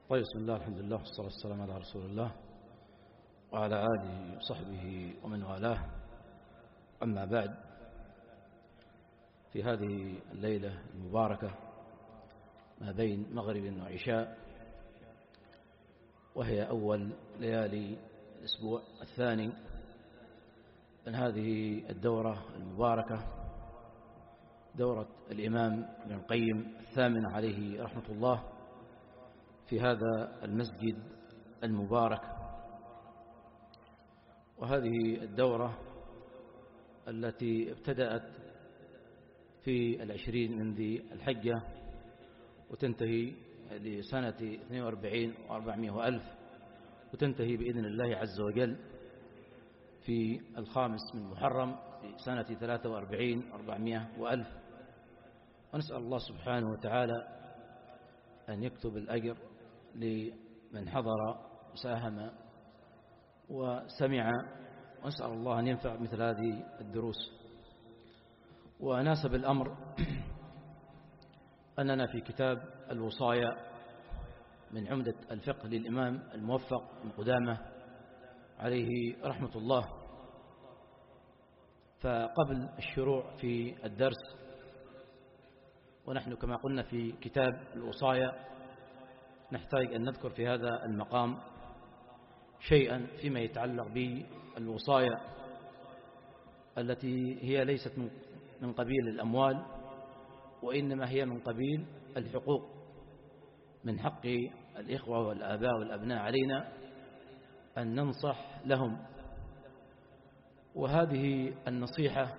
طيب، بسم الله، الحمد لله، والصلاة والسلام على رسول الله وعلى آله وصحبه ومن والاه. أما بعد، في هذه الليلة المباركة ما بين مغرب وعشاء، وهي أول ليالي الأسبوع الثاني من هذه الدورة المباركة، دورة الإمام ابن القيم الثامنة عليه رحمة الله، في هذا المسجد المبارك. وهذه الدورة التي ابتدأت في 20 من ذي الحجة وتنتهي لسنة 42 و400 وألف، وتنتهي بإذن الله عز وجل في 5 من محرم في سنة 43 و400 وألف. ونسأل الله سبحانه وتعالى أن يكتب الأجر لمن حضر وساهم وسمع، ونسأل الله أن ينفع مثل هذه الدروس. وناسب الأمر أننا في كتاب الوصايا من عمدة الفقه للإمام الموفق بن قدامة عليه رحمة الله. فقبل الشروع في الدرس، ونحن كما قلنا في كتاب الوصايا، نحتاج أن نذكر في هذا المقام شيئا فيما يتعلق بالوصايا التي هي ليست من قبيل الأموال، وإنما هي من قبيل الحقوق. من حق الإخوة والآباء والأبناء علينا أن ننصح لهم، وهذه النصيحة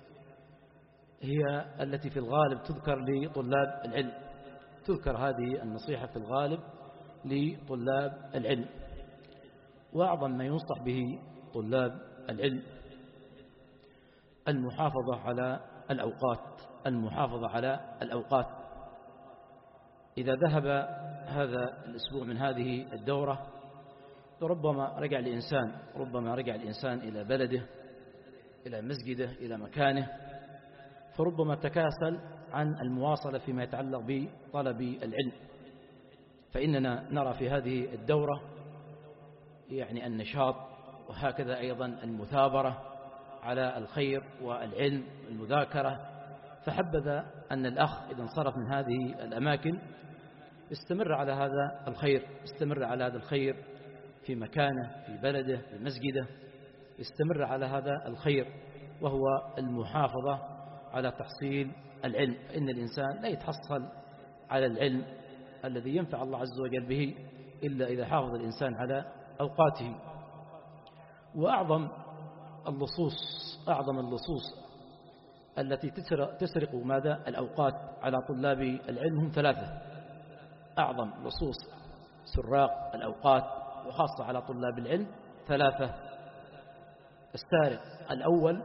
هي التي في الغالب تذكر لطلاب العلم، تذكر هذه النصيحة في الغالب لطلاب العلم. وأعظم ما ينصح به طلاب العلم المحافظة على الأوقات، المحافظة على الأوقات. إذا ذهب هذا الأسبوع من هذه الدورة، ربما رجع الإنسان إلى بلده، إلى مسجده، إلى مكانه، فربما تكاسل عن المواصلة فيما يتعلق بطلب العلم. فإننا نرى في هذه الدورة يعني النشاط، وهكذا أيضا المثابرة على الخير والعلم والمذاكرة. فحبذا أن الأخ إذا انصرف من هذه الأماكن استمر على هذا الخير، استمر على هذا الخير في مكانه، في بلده، في مسجده، استمر على هذا الخير، وهو المحافظة على تحصيل العلم. فإن الإنسان لا يتحصل على العلم الذي ينفع الله عز وجل به إلا إذا حافظ الإنسان على أوقاته. وأعظم اللصوص التي تسرق ماذا الأوقات على طلاب العلم هم 3. أعظم لصوص سراق الأوقات وخاصة على طلاب العلم 3. السارق الأول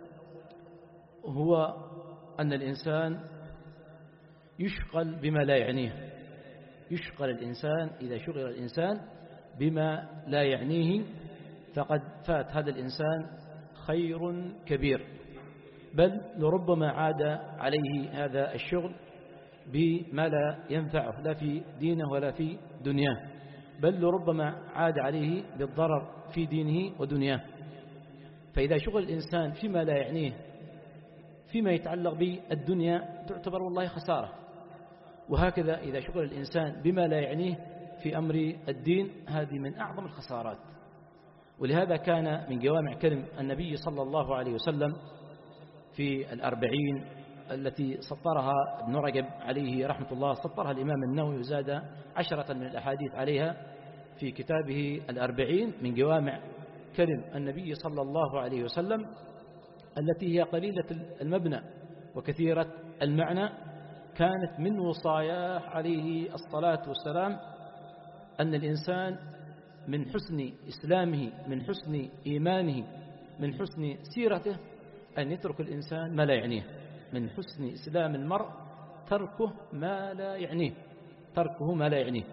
هو أن الإنسان يشغل بما لا يعنيه. يشغل الإنسان، إذا شغل الإنسان بما لا يعنيه فقد فات هذا الإنسان خير كبير، بل لربما عاد عليه هذا الشغل بما لا ينفعه لا في دينه ولا في دنياه، بل لربما عاد عليه بالضرر في دينه ودنياه. فإذا شغل الإنسان فيما لا يعنيه فيما يتعلق بالدنيا تعتبر والله خسارة، وهكذا إذا شغل الإنسان بما لا يعنيه في أمر الدين هذه من أعظم الخسارات. ولهذا كان من جوامع كلم النبي صلى الله عليه وسلم في 40 التي سطرها ابن رجب عليه رحمة الله، سطرها الإمام النووي وزاد 10 من الأحاديث عليها في كتابه 40 من جوامع كلم النبي صلى الله عليه وسلم، التي هي قليلة المبنى وكثيرة المعنى. كانت من وصاياه عليه الصلاة والسلام أن الإنسان من حسن إسلامه، من حسن إيمانه، من حسن سيرته أن يترك الإنسان ما لا يعنيه. من حسن إسلام المرء تركه ما لا يعنيه، تركه ما لا يعنيه.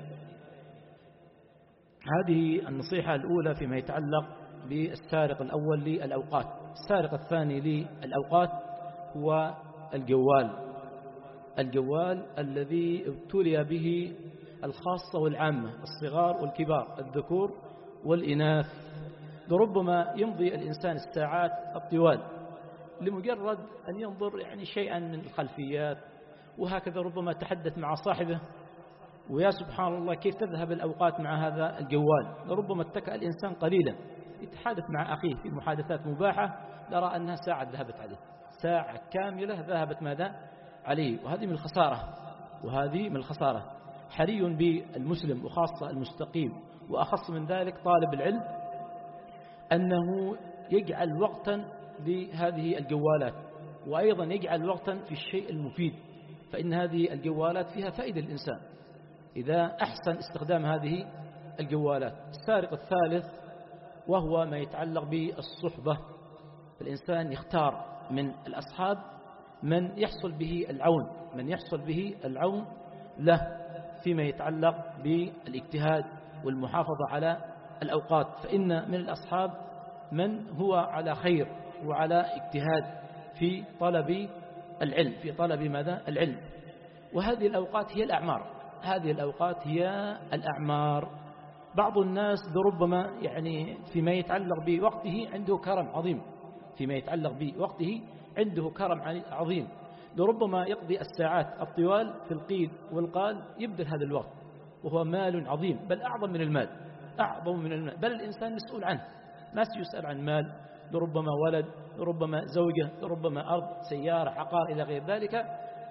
هذه النصيحة الأولى فيما يتعلق بالسارق الأول للأوقات. السارق الثاني للأوقات هو الجوال الذي ابتلي به الخاصة والعامة، الصغار والكبار، الذكور والإناث. لربما يمضي الإنسان الساعات الطوال لمجرد أن ينظر يعني شيئا من الخلفيات، وهكذا ربما تحدث مع صاحبه، ويا سبحان الله كيف تذهب الأوقات مع هذا الجوال. لربما اتكأ الإنسان قليلا يتحدث مع أخيه في محادثات مباحة، نرى أنها ساعة ذهبت عليه، ساعة كاملة ذهبت ماذا عليه، وهذه من الخسارة، وهذه من الخسارة. حري بالمسلم وخاصة المستقيم وأخص من ذلك طالب العلم أنه يجعل وقتا لهذه الجوالات، وأيضا يجعل وقتا في الشيء المفيد، فإن هذه الجوالات فيها فائدة للإنسان إذا أحسن استخدام هذه الجوالات. السارق الثالث وهو ما يتعلق بالصحبة. الإنسان يختار من الأصحاب من يحصل به العون، من يحصل به العون له فيما يتعلق بالاجتهاد والمحافظة على الأوقات، فإن من الأصحاب من هو على خير وعلى اجتهاد في طلب العلم، في طلب ماذا العلم. وهذه الأوقات هي الأعمار، هذه الأوقات هي الأعمار. بعض الناس لربما يعني فيما يتعلق بوقته عنده كرم عظيم، فيما يتعلق بوقته عنده كرم عظيم، لربما يقضي الساعات الطوال في القيل والقال يبذل هذا الوقت، وهو مال عظيم، بل أعظم من المال، أعظم من المال، بل الإنسان مسؤول عنه، ما سيسأل عن مال، لربما ولد، لربما زوجة، لربما أرض، سيارة، عقار، إلى غير ذلك،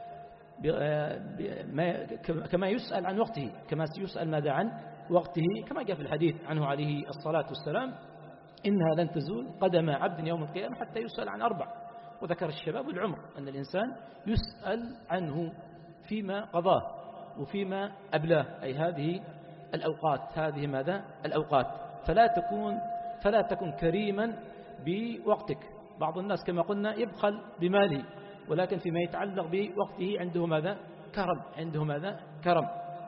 كما يسأل عن وقته، كما سيسأل ماذا عن وقته، كما جاء في الحديث عنه عليه الصلاة والسلام: إنها لن تزول قدم عبد يوم القيامة حتى يسأل عن 4. وذكر الشباب والعمر، أن الإنسان يسأل عنه فيما قضاه وفيما أبلاه، أي هذه الأوقات، هذه ماذا الأوقات. فلا تكن كريما بوقتك. بعض الناس كما قلنا يبخل بماله، ولكن فيما يتعلق بوقته عنده ماذا كرم، عنده ماذا كرم.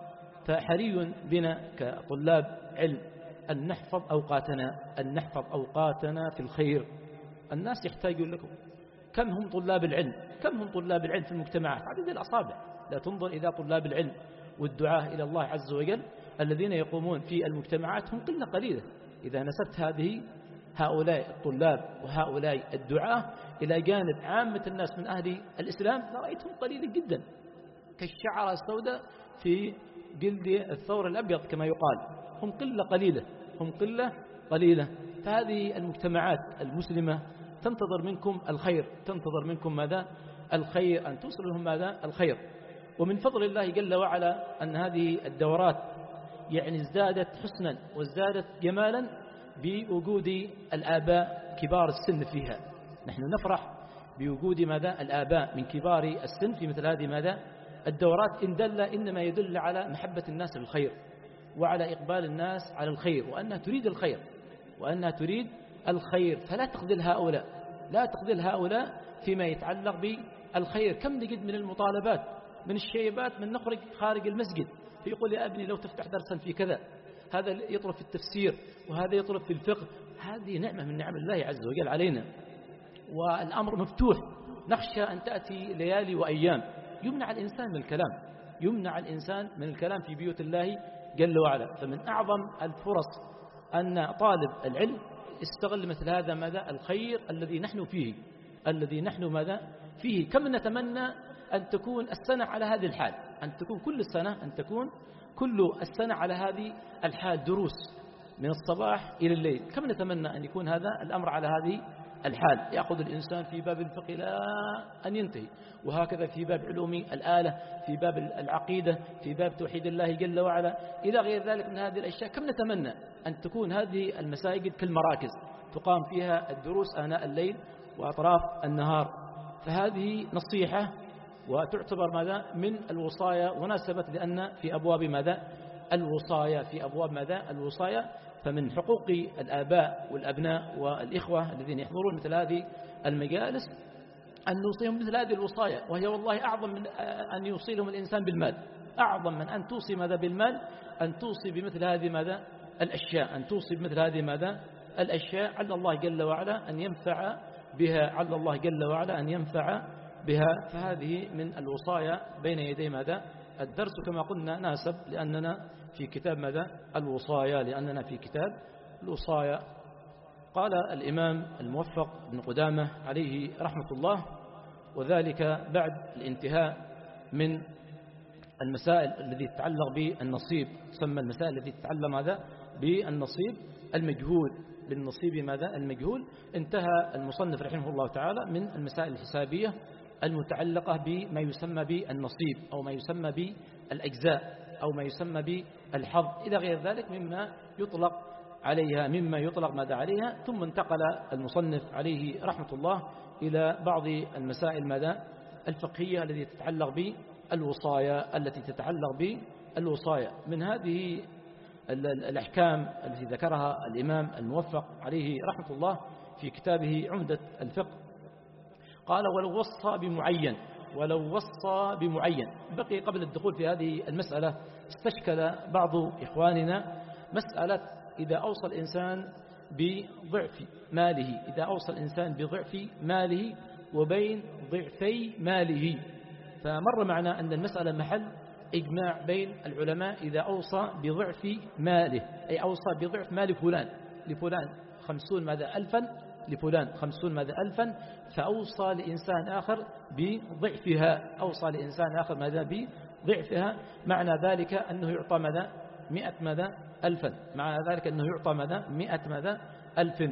فحري بنا كطلاب علم أن نحفظ أوقاتنا، أن نحفظ أوقاتنا في الخير. الناس يحتاجون لكم. كم هم طلاب العلم، كم هم طلاب العلم في المجتمعات؟ عدد الأصابع. لا تنظر إلى طلاب العلم والدعاة إلى الله عز وجل الذين يقومون في المجتمعات هم قلة قليلة. إذا نسبت هؤلاء الطلاب وهؤلاء الدعاة إلى جانب عامة الناس من أهل الإسلام لرأيتهم قليلا جدا، كالشعرة السوداء في جلد الثور الأبيض كما يقال. هم قلة قليلة، هم قلة قليلة. فهذه المجتمعات المسلمة تنتظر منكم الخير، تنتظر منكم ماذا الخير، أن توصلوا لهم ماذا الخير. ومن فضل الله جل وعلا أن هذه الدورات يعني ازدادت حسنا وازدادت جمالا بوجود الآباء كبار السن فيها. نحن نفرح بوجود ماذا الآباء من كبار السن في مثل هذه ماذا الدورات، إن دل إنما يدل على محبة الناس للخير وعلى إقبال الناس على الخير، وأنها تريد الخير، وأنها تريد الخير. فلا تخذل هؤلاء، لا تخذل هؤلاء فيما يتعلق بالخير. كم نجد من المطالبات من الشيبات من نخرج خارج المسجد فيقول يا ابني لو تفتح درسا في كذا، هذا يطلب في التفسير وهذا يطلب في الفقه. هذه نعمة من نعم الله عز وجل علينا، والأمر مفتوح. نخشى أن تأتي ليالي وأيام يمنع الإنسان من الكلام، يمنع الإنسان من الكلام في بيوت الله جل وعلا. فمن أعظم الفرص أن طالب العلم استغل مثل هذا ماذا الخير الذي نحن فيه، الذي نحن ماذا فيه. كم نتمنى أن تكون السنة على هذه الحال، أن تكون كل السنة، أن تكون كل السنة على هذه الحال، دروس من الصباح إلى الليل. كم نتمنى أن يكون هذا الأمر على هذه الحال، يأخذ الإنسان في باب الفقه لا أن ينتهي، وهكذا في باب علوم الآلة، في باب العقيدة، في باب توحيد الله جل وعلا، إلى غير ذلك من هذه الأشياء. كم نتمنى أن تكون هذه المساجد كالمراكز تقام فيها الدروس آناء الليل وأطراف النهار. فهذه نصيحة وتعتبر ماذا من الوصايا، وناسبت لأن في أبواب ماذا الوصايا، في أبواب ماذا الوصايا. فمن حقوق الآباء والأبناء والإخوة الذين يحضرون مثل هذه المجالس أن نوصيهم مثل هذه الوصايا، وهي والله أعظم من أن يوصيهم الإنسان بالمال. أعظم من أن توصي ماذا بالمال، أن توصي بمثل هذه ماذا الأشياء، أن توصي بمثل هذه ماذا الأشياء، على الله جل وعلا أن ينفع بها، على الله جل وعلا أن ينفع بها. فهذه من الوصايا بين يدي ماذا الدرس كما قلنا ناسب لأننا في كتاب ماذا؟ الوصايا، لأننا في كتاب الوصايا. قال الإمام الموفق بن قدامة عليه رحمة الله: وذلك بعد الانتهاء من المسائل التي تتعلق بالنصيب، تسمى المسائل التي تتعلق ماذا؟ بالنصيب المجهول، بالنصيب ماذا؟ المجهول. انتهى المصنف رحمه الله تعالى من المسائل الحسابية المتعلقة بما يسمى بالنصيب أو ما يسمى بالأجزاء أو ما يسمى بالحظ إلى غير ذلك مما يطلق عليها، مما يطلق ماذا عليها. ثم انتقل المصنف عليه رحمة الله إلى بعض المسائل ماذا؟ الفقهية التي تتعلق بالوصايا، التي تتعلق بالوصايا. من هذه الأحكام التي ذكرها الإمام الموفق عليه رحمة الله في كتابه عمدة الفقه، قال: ولو وصى بمعين، ولو وصى بمعين. بقي قبل الدخول في هذه المسألة استشكل بعض إخواننا مسألة إذا أوصى الإنسان بضعف ماله، إذا أوصى الإنسان بضعف ماله وبين ضعفي ماله. فمر معنا أن المسألة محل إجماع بين العلماء إذا أوصى بضعف ماله، أي أوصى بضعف مال فلان، لفلان 50 ماذا ألفا، لفلان 50 ماذا ألفا، فأوصى لإنسان آخر بضعفها، أوصى لإنسان آخر ماذا بضعفها، معنى ذلك أنه يعطى ماذا 100 ماذا ألفا، معنى ذلك أنه يعطى ماذا 100 ماذا ألف.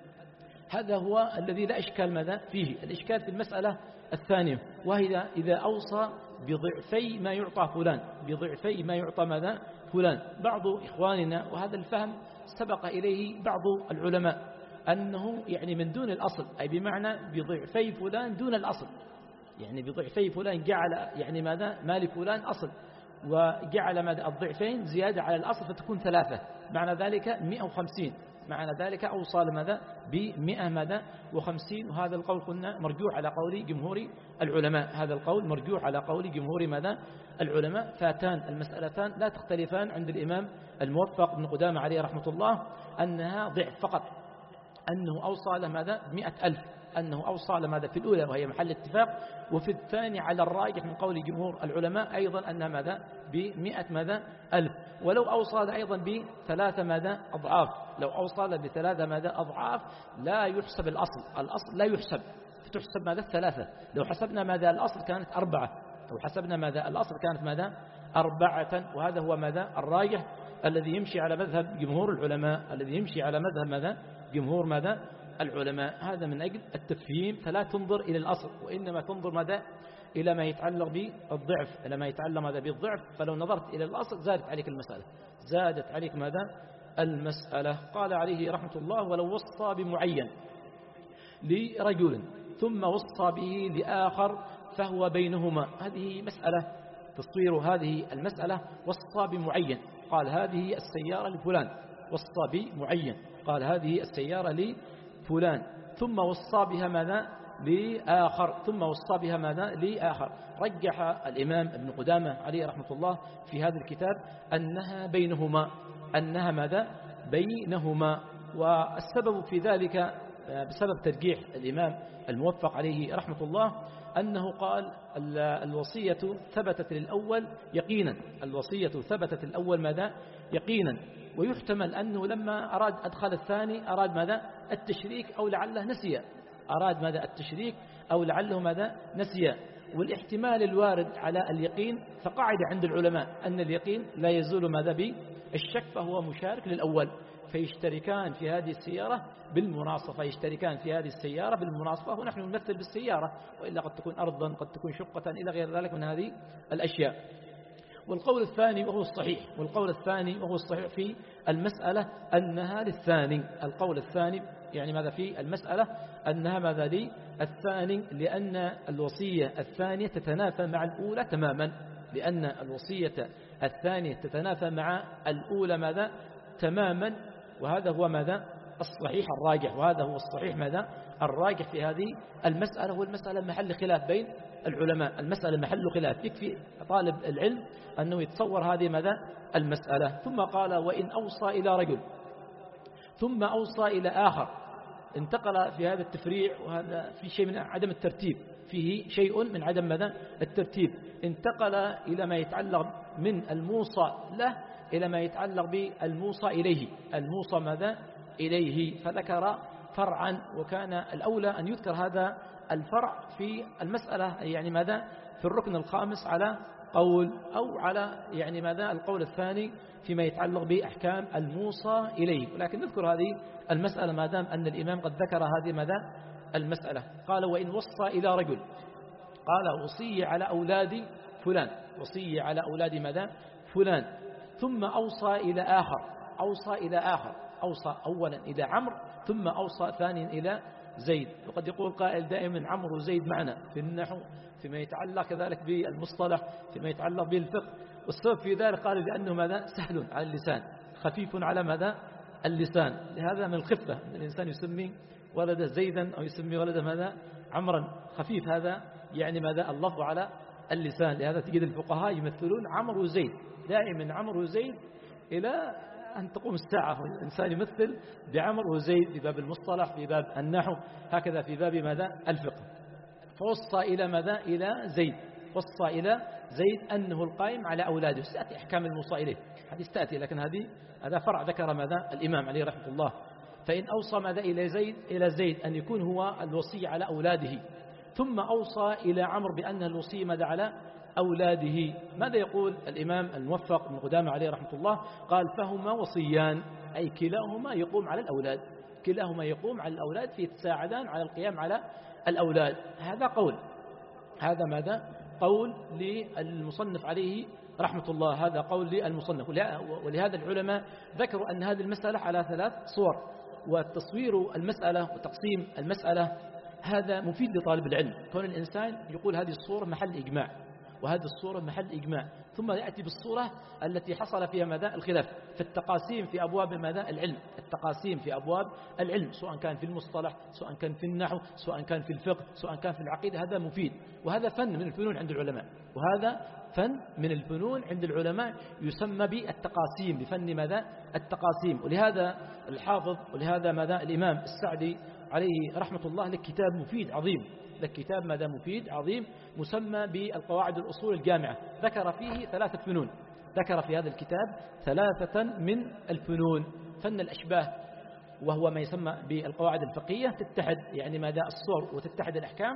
هذا هو الذي لا إشكال ماذا فيه. الإشكال في المسألة الثانية، وهي إذا أوصى بضعفي ما يعطى فلان، بضعفي ما يعطى ماذا فلان. بعض إخواننا، وهذا الفهم سبق إليه بعض العلماء، أنه يعني من دون الأصل، أي بمعنى بضعفي فلان دون الأصل، يعني بضعفي فلان جعل يعني ماذا مال فلان أصل، وجعل ماذا الضعفين زيادة على الأصل فتكون 3، معنى ذلك 150، معنى ذلك أوصى لماذا ب100 ماذا و50. وهذا القول قلنا مرجوح على قول جمهور العلماء، هذا القول مرجوح على قول جمهور ماذا العلماء. فاتان المسألتان لا تختلفان عند الإمام الموفق بن قدامة عليه رحمة الله، أنها ضعف فقط، أنه أوصى لماذا 100,000، أنه أوصى لماذا في الأولى وهي محل اتفاق، وفي الثاني على الراجح من قول جمهور العلماء أيضا أنها ماذا ب100 ماذا ألف. ولو أوصى أيضا ب3 ماذا أضعاف، لو أوصى ب3 ماذا أضعاف لا يحسب الأصل لا يحسب، فتحسب ماذا 3. لو حسبنا ماذا الأصل كانت 4، لو حسبنا ماذا الأصل كانت ماذا 4. وهذا هو ماذا الراجح الذي يمشي على مذهب جمهور العلماء، الذي يمشي على مذهب ماذا جمهور ماذا العلماء. هذا من أجل التفهيم، فلا تنظر إلى الأصل وإنما تنظر ماذا إلى ما يتعلق بالضعف، إلى ما يتعلق ماذا بالضعف. فلو نظرت إلى الأصل زادت عليك المسألة، زادت عليك ماذا المسألة. قال عليه رحمة الله: ولو وصى بمعين لرجل ثم وصى به لآخر فهو بينهما. هذه مسألة تصوير هذه المسألة. وصى بمعين، قال هذه السيارة لفلان، وصى بمعين قال هذه السيارة لفلان، ثم وصى بها ماذا لآخر، ثم وصى بها ماذا لآخر. رجح الإمام ابن قدامة عليه رحمة الله في هذا الكتاب أنها بينهما، أنها ماذا بينهما. والسبب في ذلك بسبب ترجيح الإمام الموفق عليه رحمة الله أنه قال الوصية ثبتت للأول يقينا، الوصية ثبتت الأول ماذا يقينا، ويحتمل أنه لما أراد أدخل الثاني أراد ماذا التشريك أو لعله نسي، أراد ماذا التشريك أو لعله ماذا نسي. والاحتمال الوارد على اليقين فقاعدة عند العلماء أن اليقين لا يزول ماذا بالشك، فهو مشارك للأول، فيشتركان في هذه السيارة بالمناصفة، يشتركان في هذه السيارة بالمناصفة، ونحن نمثل بالسيارة، وإلا قد تكون أرضا قد تكون شقة إلى غير ذلك من هذه الأشياء. والقول الثاني وهو الصحيح، والقول الثاني وهو الصحيح في المسألة أنها للثاني، القول الثاني يعني ماذا في المسألة أنها ماذا للثاني، لأن الوصية الثانية تتنافى مع الأولى تماما، لأن الوصية الثانية تتنافى مع الأولى ماذا تماما. وهذا هو ماذا الصحيح الراجح، وهذا هو الصحيح ماذا الراجح في هذه المسألة. والمسألة محل خلاف بين العلماء، المسألة محل خلاف، يكفي طالب العلم أنه يتصور هذه ماذا المسألة. ثم قال: وإن أوصى إلى رجل ثم أوصى إلى آخر. انتقل في هذا التفريع، وهذا في شيء من عدم الترتيب فيه شيء من عدم ماذا الترتيب. انتقل إلى ما يتعلق من الموصى له إلى ما يتعلق بالموصى إليه، الموصى ماذا إليه، فذكر فرعا، وكان الأولى أن يذكر هذا الفرع في المسألة يعني ماذا في الركن الخامس على قول، أو على يعني ماذا القول الثاني فيما يتعلق بأحكام الموصى إليه. ولكن نذكر هذه المسألة ما دام أن الإمام قد ذكر هذه ماذا المسألة. قال وإن وصى إلى رجل، قال وصي على أولاد فلان، وصي على أولاد ماذا فلان، ثم أوصى إلى آخر، أوصى إلى آخر، أوصى أولا إلى عمرو ثم أوصى ثانيا إلى زيد. وقد يقول قائل دائما عمرو وزيد معنا في النحو فيما يتعلق كذلك بالمصطلح فيما يتعلق بالفقه، والسبب في ذلك قال لأنه ماذا سهل على اللسان، خفيف على ماذا اللسان، لهذا من الخفة أن الإنسان يسمي ولده زيدا أو يسمي ولده ماذا عمرا، خفيف هذا يعني ماذا اللفظ على اللسان. لهذا تجد الفقهاء يمثلون عمرو وزيد، دائما عمرو وزيد إلى أن تقوم الساعة الإنسان يمثل بعمر وزيد في باب المصطلح في باب النحو، هكذا في باب ماذا الفقه. فوصى إلى ماذا إلى زيد، وصى إلى زيد أنه القائم على أولاده. ستأتي أحكام الموصى إليه حديث تأتي، لكن هذا فرع ذكر ماذا الإمام عليه رحمة الله. فإن أوصى ماذا إلى زيد أن يكون هو الوصي على أولاده، ثم أوصى إلى عمرو بأن الوصي ماذا على أولاده، ماذا يقول الإمام الموفق بن قدامة عليه رحمة الله؟ قال فهما وصيان، أي كلاهما يقوم على الأولاد، كلاهما يقوم على الأولاد فيتساعدان على القيام على الأولاد. هذا قول، هذا ماذا قول للمصنف عليه رحمة الله، هذا قول للمصنف. ولهذا العلماء ذكروا أن هذه المسألة على 3 صور، وتصوير المسألة وتقسيم المسألة هذا مفيد لطالب العلم، كون الإنسان يقول هذه الصورة محل إجماع وهذه الصورة محل إجماع، ثم يأتي بالصورة التي حصل فيها ماذا الخلاف في التقاسيم في أبواب ماذا العلم، التقاسيم في أبواب العلم سواء كان في المصطلح سواء كان في النحو سواء كان في الفقه سواء كان في العقيدة، هذا مفيد، وهذا فن من الفنون عند العلماء، وهذا فن من الفنون عند العلماء يسمى بالتقاسيم، بفن ماذا التقاسيم. ولهذا الحافظ ولهذا ماذا الإمام السعدي عليه رحمة الله لك كتاب مفيد عظيم، لك كتاب ماذا مفيد عظيم مسمى بالقواعد الأصول الجامعة، ذكر فيه 3 فنون، ذكر في هذا الكتاب 3 من الفنون. فن الأشباه وهو ما يسمى بالقواعد الفقهية، تتحد يعني ماذا الصور وتتحد الأحكام،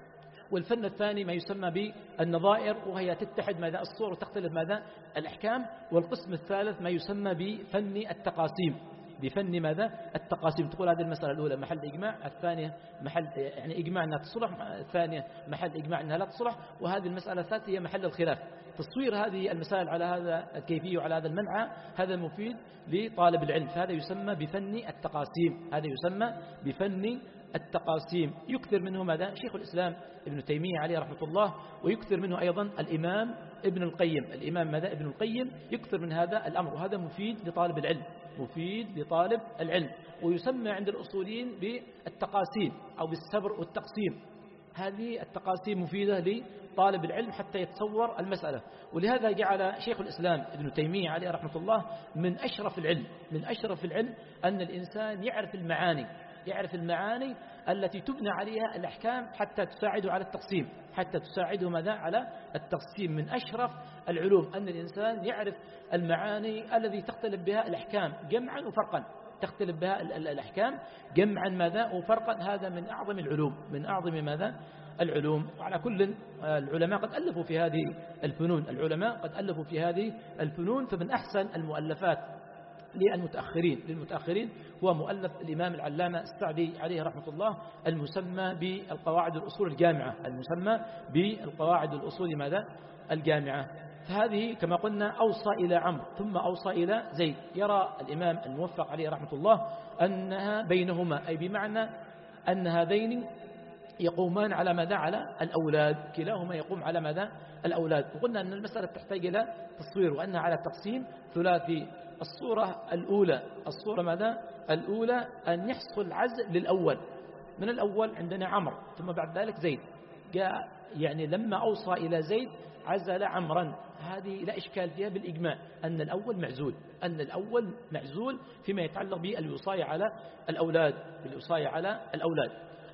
والفن الثاني ما يسمى بالنظائر وهي تتحد ماذا الصور وتختلف ماذا الأحكام، والقسم الثالث ما يسمى بفن التقاسيم، بفن ماذا التقاسيم. تقول هذه المسألة الأولى محل إجماع، الثانية محل يعني إجماع أنها تصلح، الثانية محل إجماع أنها لا تصلح، وهذه المسألة الثالثة هي محل الخلاف. تصوير هذه المسائل على هذا الكيفية وعلى هذا المنع هذا مفيد لطالب العلم، فهذا يسمى بفن التقاسيم، هذا يسمى بفن التقاسيم. يكثر منه ماذا شيخ الإسلام ابن تيمية عليه رحمة الله، ويكثر منه أيضا الإمام ابن القيم، الإمام ماذا ابن القيم يكثر من هذا الأمر، وهذا مفيد لطالب العلم، مفيد لطالب العلم. ويسمى عند الأصوليين بالتقاسيم أو بالسبر والتقسيم، هذه التقاسيم مفيدة لطالب العلم حتى يتصور المسألة. ولهذا جعل شيخ الإسلام ابن تيمية عليه رحمة الله من أشرف العلم، من أشرف العلم أن الإنسان يعرف المعاني، يعرف المعاني التي تبنى عليها الأحكام حتى تساعده على التقسيم، حتى تساعده ماذا على التقسيم. من أشرف العلوم أن الإنسان يعرف المعاني الذي تختلف بها الأحكام جمعا وفرقا، تختلف بها الأحكام جمعا ماذا وفرقا، هذا من أعظم العلوم، من أعظم ماذا العلوم. وعلى كل العلماء قد ألفوا في هذه الفنون، العلماء قد ألفوا في هذه الفنون. فمن أحسن المؤلفات للمتأخرين هو مؤلف الإمام العلامة السعدي عليه رحمة الله المسمى بالقواعد الأصول الجامعة، المسمى بالقواعد الأصول ماذا الجامعة. فهذه كما قلنا أوصى إلى عمرو ثم أوصى إلى زيد. يرى الإمام الموفق عليه رحمة الله أنها بينهما، أي بمعنى أن هذين يقومان على ماذا على الأولاد، كلاهما يقوم على ماذا الأولاد. وقلنا أن المسألة تحتاج إلى تصوير وأنها على تقسيم ثلاثي. الصورة الأولى، الصورة ماذا الأولى أن يحصل عزل للأول، من الأول عندنا عمرو ثم بعد ذلك زيد، جاء يعني لما أوصى إلى زيد عزل عمرا، هذه لا إشكال فيها بالإجماع أن الأول معزول، أن الأول معزول فيما يتعلق بالوصاية على الأولاد، بالوصاية على الأولاد.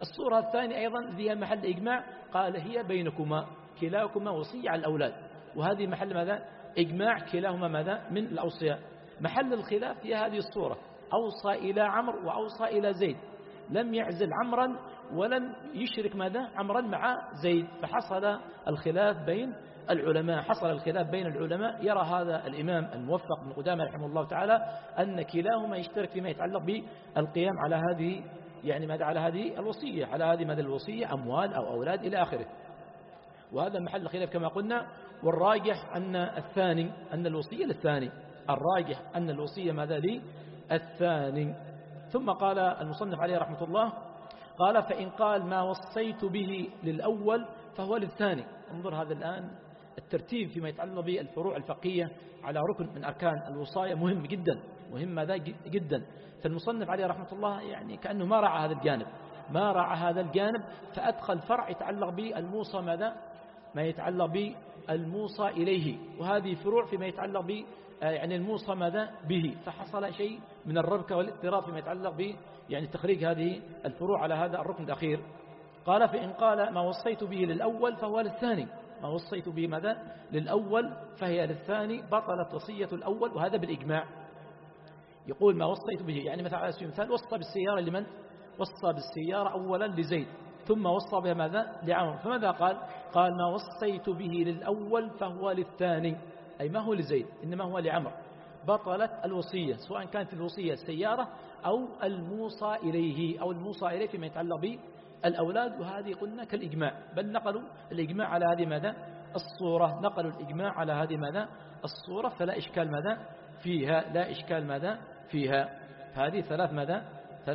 الصورة الثانية أيضا ذي محل إجماع، قال هي بينكما كلاكما وصية على الأولاد، وهذه محل ماذا؟ إجماع كلاهما ماذا؟ من الأوصياء. محل الخلاف في هذه الصورة أوصى إلى عمرو وأوصى إلى زيد، لم يعزل عمرا ولم يشرك ماذا؟ عمرا مع زيد، فحصل الخلاف بين العلماء. حصل الخلاف بين العلماء، يرى هذا الإمام الموفق بن قدامة رحمه الله تعالى أن كلاهما يشترك فيما يتعلق بالقيام على هذه يعني ماذا؟ على هذه الوصية، على هذه ماذا الوصية، أموال أو أولاد إلى آخره. وهذا محل الخلاف كما قلنا. والراجح أن الثاني، أن الوصية للثاني، الراجح أن الوصية ماذا؟ للثاني. ثم قال المصنف عليه رحمة الله، قال فإن قال ما وصيت به للأول فهو للثاني. انظر هذا الآن الترتيب فيما يتعلق بالفروع الفقهية على ركن من أركان الوصاية مهم جدا، مهم ماذا؟ جدا. فالمصنف عليه رحمة الله يعني كأنه ما راعى هذا الجانب، ما راعى هذا الجانب، فأدخل فرع يتعلق بالموصى ماذا؟ ما يتعلق بالموصى إليه، وهذه فروع فيما يتعلق ب يعني الموصى ماذا؟ به، فحصل شيء من الربكة والاضطراب فيما يتعلق ب يعني تخريج هذه الفروع على هذا الركن الأخير. قال فإن قال ما وصيت به للأول فهو للثاني، ما وصيت به ماذا؟ للأول فهي للثاني، بطلت وصية الأول، وهذا بالإجماع. يقول ما وصيت به يعني مثلا على سبيل المثال وصى بالسيارة لمن؟ وصى بالسيارة أولا لزيد، ثم وصى بها ماذا؟ لعمر، فماذا قال؟ قال ما وصيت به للأول فهو للثاني، أي ما هو لزيد إنما هو لعمر. بطلت الوصية، سواء كانت الوصية السيارة أو الموصى إليه، أو الموصى إليه فيما يتعلق بالأولاد. وهذه قلنا كالإجماع، بل نقلوا الإجماع على هذه ماذا؟ الصورة، نقلوا الإجماع على هذه ماذا؟ الصورة، فلا إشكال ماذا؟ فيها، لا إشكال ماذا؟ فيها. هذه ثلاث ماذا؟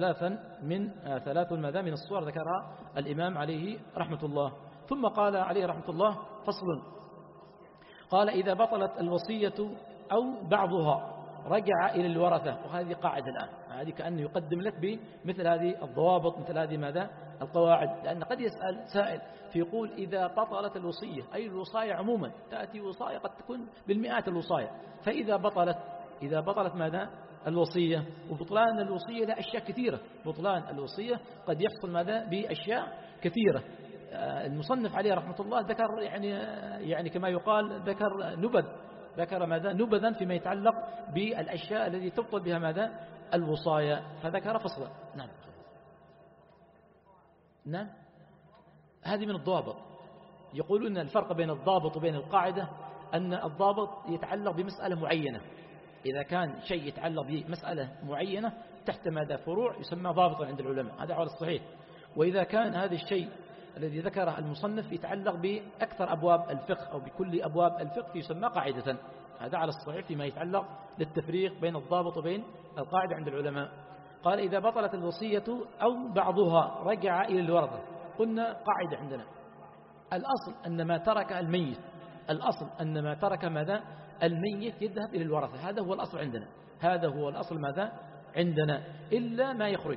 ثلاث ماذا؟ من الصور ذكرها الإمام عليه رحمة الله. ثم قال عليه رحمة الله فصل، قال إذا بطلت الوصية أو بعضها رجع إلى الورثة. وهذه قاعدة الآن، هذه كأنه يقدم لك بمثل هذه الضوابط، مثل هذه ماذا؟ القواعد. لأن قد يسأل سائل فيقول إذا بطلت الوصية، أي الوصاية عموما، تأتي وصاية قد تكون بالمئات الوصاية، فإذا بطلت ماذا؟ الوصية. وبطلان الوصية لا أشياء كثيرة، بطلان الوصية قد يحصل ماذا؟ بأشياء كثيرة. المصنف عليه رحمة الله ذكر يعني كما يقال ذكر ماذا؟ نبذا فيما يتعلق بالأشياء التي تبطل بها ماذا؟ الوصايا، فذكر فصلا. نعم هذه من الضابط. يقولون الفرق بين الضابط وبين القاعدة أن الضابط يتعلق بمسألة معينة، إذا كان شيء يتعلق بمسألة معينة تحت ماذا؟ فروع، يسمى ضابطا عند العلماء، هذا على الصحيح. وإذا كان هذا الشيء الذي ذكره المصنف يتعلق بأكثر أبواب الفقه أو بكل أبواب الفقه يسمى قاعدة، هذا على الصحيح فيما يتعلق للتفريق بين الضابط وبين القاعدة عند العلماء. قال إذا بطلت الوصية أو بعضها رجع إلى الورثة. قلنا قاعدة عندنا، الأصل أن ما ترك الميت، الأصل أن ما ترك ماذا؟ الميت يذهب إلى الورثة، هذا هو الأصل عندنا، هذا هو الأصل ماذا؟ عندنا، إلا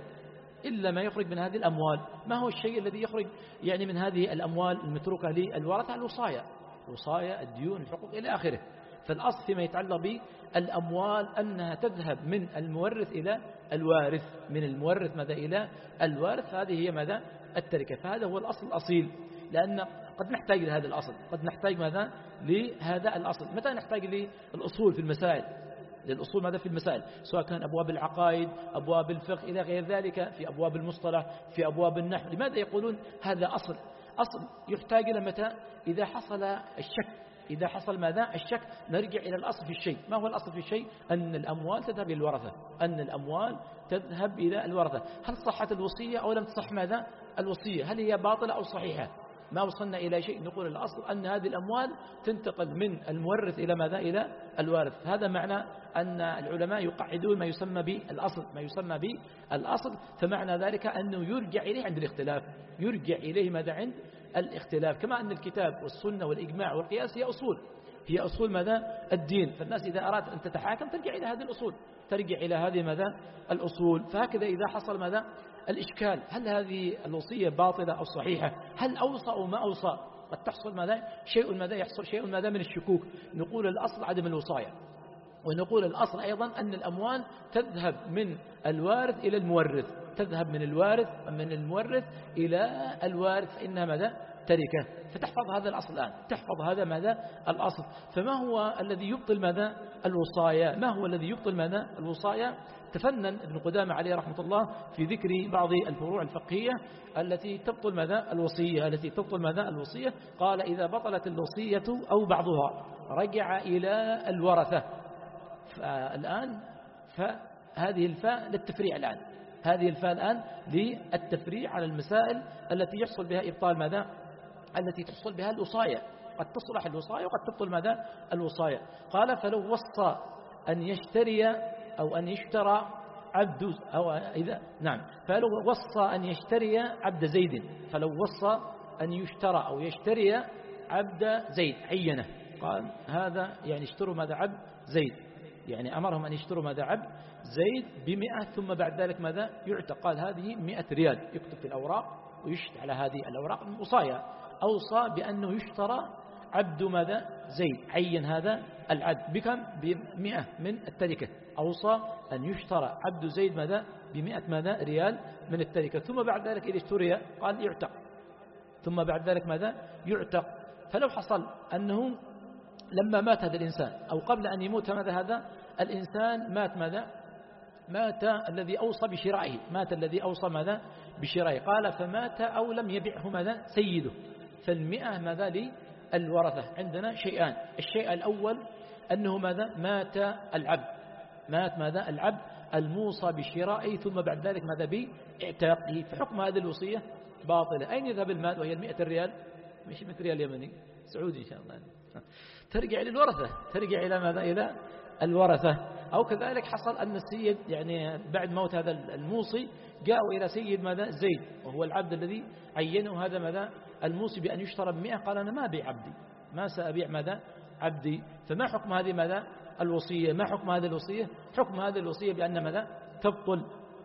ما يخرج من هذه الأموال. ما هو الشيء الذي يخرج يعني من هذه الأموال المتروكة للورثة؟ الوصايا، الديون، الحقوق إلى آخره. فالأصل فيما يتعلق بالأموال أنها تذهب من المورث إلى الوارث، من المورث ماذا؟ إلى الوارث، هذه هي ماذا؟ التركة. فهذا هو الأصل الأصيل، لأن قد نحتاج لهذا الأصل، قد نحتاج ماذا؟ لهذا الأصل. متى نحتاج للأصول في المسائل؟ للأصول ماذا؟ في المسائل، سواء كان أبواب العقائد، أبواب الفقه إلى غير ذلك، في أبواب المصطلح، في أبواب النحو. لماذا يقولون هذا أصل يحتاج إلى متى؟ إذا حصل الشك، إذا حصل ماذا؟ الشك، نرجع إلى الأصل في الشيء. ما هو الأصل في الشيء؟ أن الأموال تذهب إلى الورثة، أن الأموال تذهب إلى الورثة. هل صحت الوصية أو لم تصح ماذا؟ الوصية، هل هي باطلة أو صحيحة؟ ما وصلنا إلى شيء، نقول الأصل أن هذه الأموال تنتقل من المورث إلى ماذا؟ إلى الوارث. هذا معنى أن العلماء يقعدون ما يسمى بالأصل، ما يسمى بالأصل. فمعنى ذلك أنه يرجع إليه عند الاختلاف، يرجع إليه ماذا؟ عند الاختلاف. كما أن الكتاب والسنة والإجماع والقياس هي أصول ماذا؟ الدين. فالناس إذا أرادت أن تتحاكم ترجع إلى هذه الأصول، ترجع إلى هذه ماذا؟ الأصول. فهكذا إذا حصل ماذا؟ الإشكال، هل هذه الوصية باطلة أو صحيحة؟ هل أوصى أو ما أوصى؟ قد تحصل ماذا؟ شيء ماذا؟ يحصل شيء ماذا؟ من الشكوك. نقول الأصل عدم الوصاية، ونقول الأصل أيضا أن الأموال تذهب من الوارث إلى المورث، تذهب من المورث إلى الوارث، فإنها ماذا؟ تركة. فتحفظ هذا الأصل الآن، تحفظ هذا ماذا؟ الأصل. فما هو الذي يبطل ماذا؟ الوصايا. ما هو الذي يبطل ماذا؟ الوصايا. تفنن ابن قدامة عليه رحمة الله في ذكر بعض الفروع الفقهية التي تبطل ماذا؟ الوصية، التي تبطل ماذا؟ الوصية. قال إذا بطلت الوصية أو بعضها رجع إلى الورثة. فالآن فهذه الفاء للتفريع الآن، هذه الفاء الآن للتفريع على المسائل التي يحصل بها إبطال ماذا؟ التي تحصل بها الوصايا. قد تصلح الوصايا وقد تبطل ماذا؟ الوصايا. قال فلو وصى أن يشتري أو أن يشترى عبد أو إذا نعم فلو وصى أن يشتري عبد زيد، فلو وصى أن يشترى أو يشتري عبد زيد عينه، قال هذا يعني اشتروا ماذا؟ عبد زيد، يعني أمرهم أن يشتروا ماذا؟ عبد زيد ب100، ثم بعد ذلك ماذا؟ يعتق. قال هذه 100 ريال، يكتب في الأوراق ويشت على هذه الأوراق الوصايا. أوصى بأنه يشترى عبد ماذا؟ زيد، عين هذا العبد بكم؟ ب100 من التركة. أوصى أن يشترى عبد زيد ماذا؟ ب100 ماذا؟ ريال من التركة. ثم بعد ذلك إذا اشتري قال يعتق، ثم بعد ذلك ماذا؟ يعتق. فلو حصل أنه لما مات هذا الإنسان أو قبل أن يموت ماذا؟ هذا الإنسان مات ماذا؟ مات الذي أوصى بشرائه، مات الذي أوصى ماذا؟ بشرائه. قال فمات أو لم يبعه ماذا؟ سيده، فال100 ماذا؟ للورثة. عندنا شيئان، الشيء الأول أنه ماذا؟ مات العبد، مات ماذا؟ العبد الموصى بشرائه، ثم بعد ذلك ماذا؟ باعتاقه. فحكم هذه الوصية باطلة. أين يذهب المال وهي 100 ريال؟ مش 100 ريال يمني، سعودي إن شاء الله، ترجع للورثة، ترجع إلى ماذا؟ إلى الورثة. أو كذلك حصل أن السيد يعني بعد موت هذا الموصي جاءوا إلى سيد ماذا؟ زيد، وهو العبد الذي عينه هذا ماذا؟ الموصي بأن يشترى ب100. قال أنا ما أبيع عبدي، ما سأبيع ماذا؟ عبدي. فما حكم هذه ماذا؟ الوصية. ما حكم هذه الوصية؟ حكم هذه الوصية بأن ماذا؟ تبطل،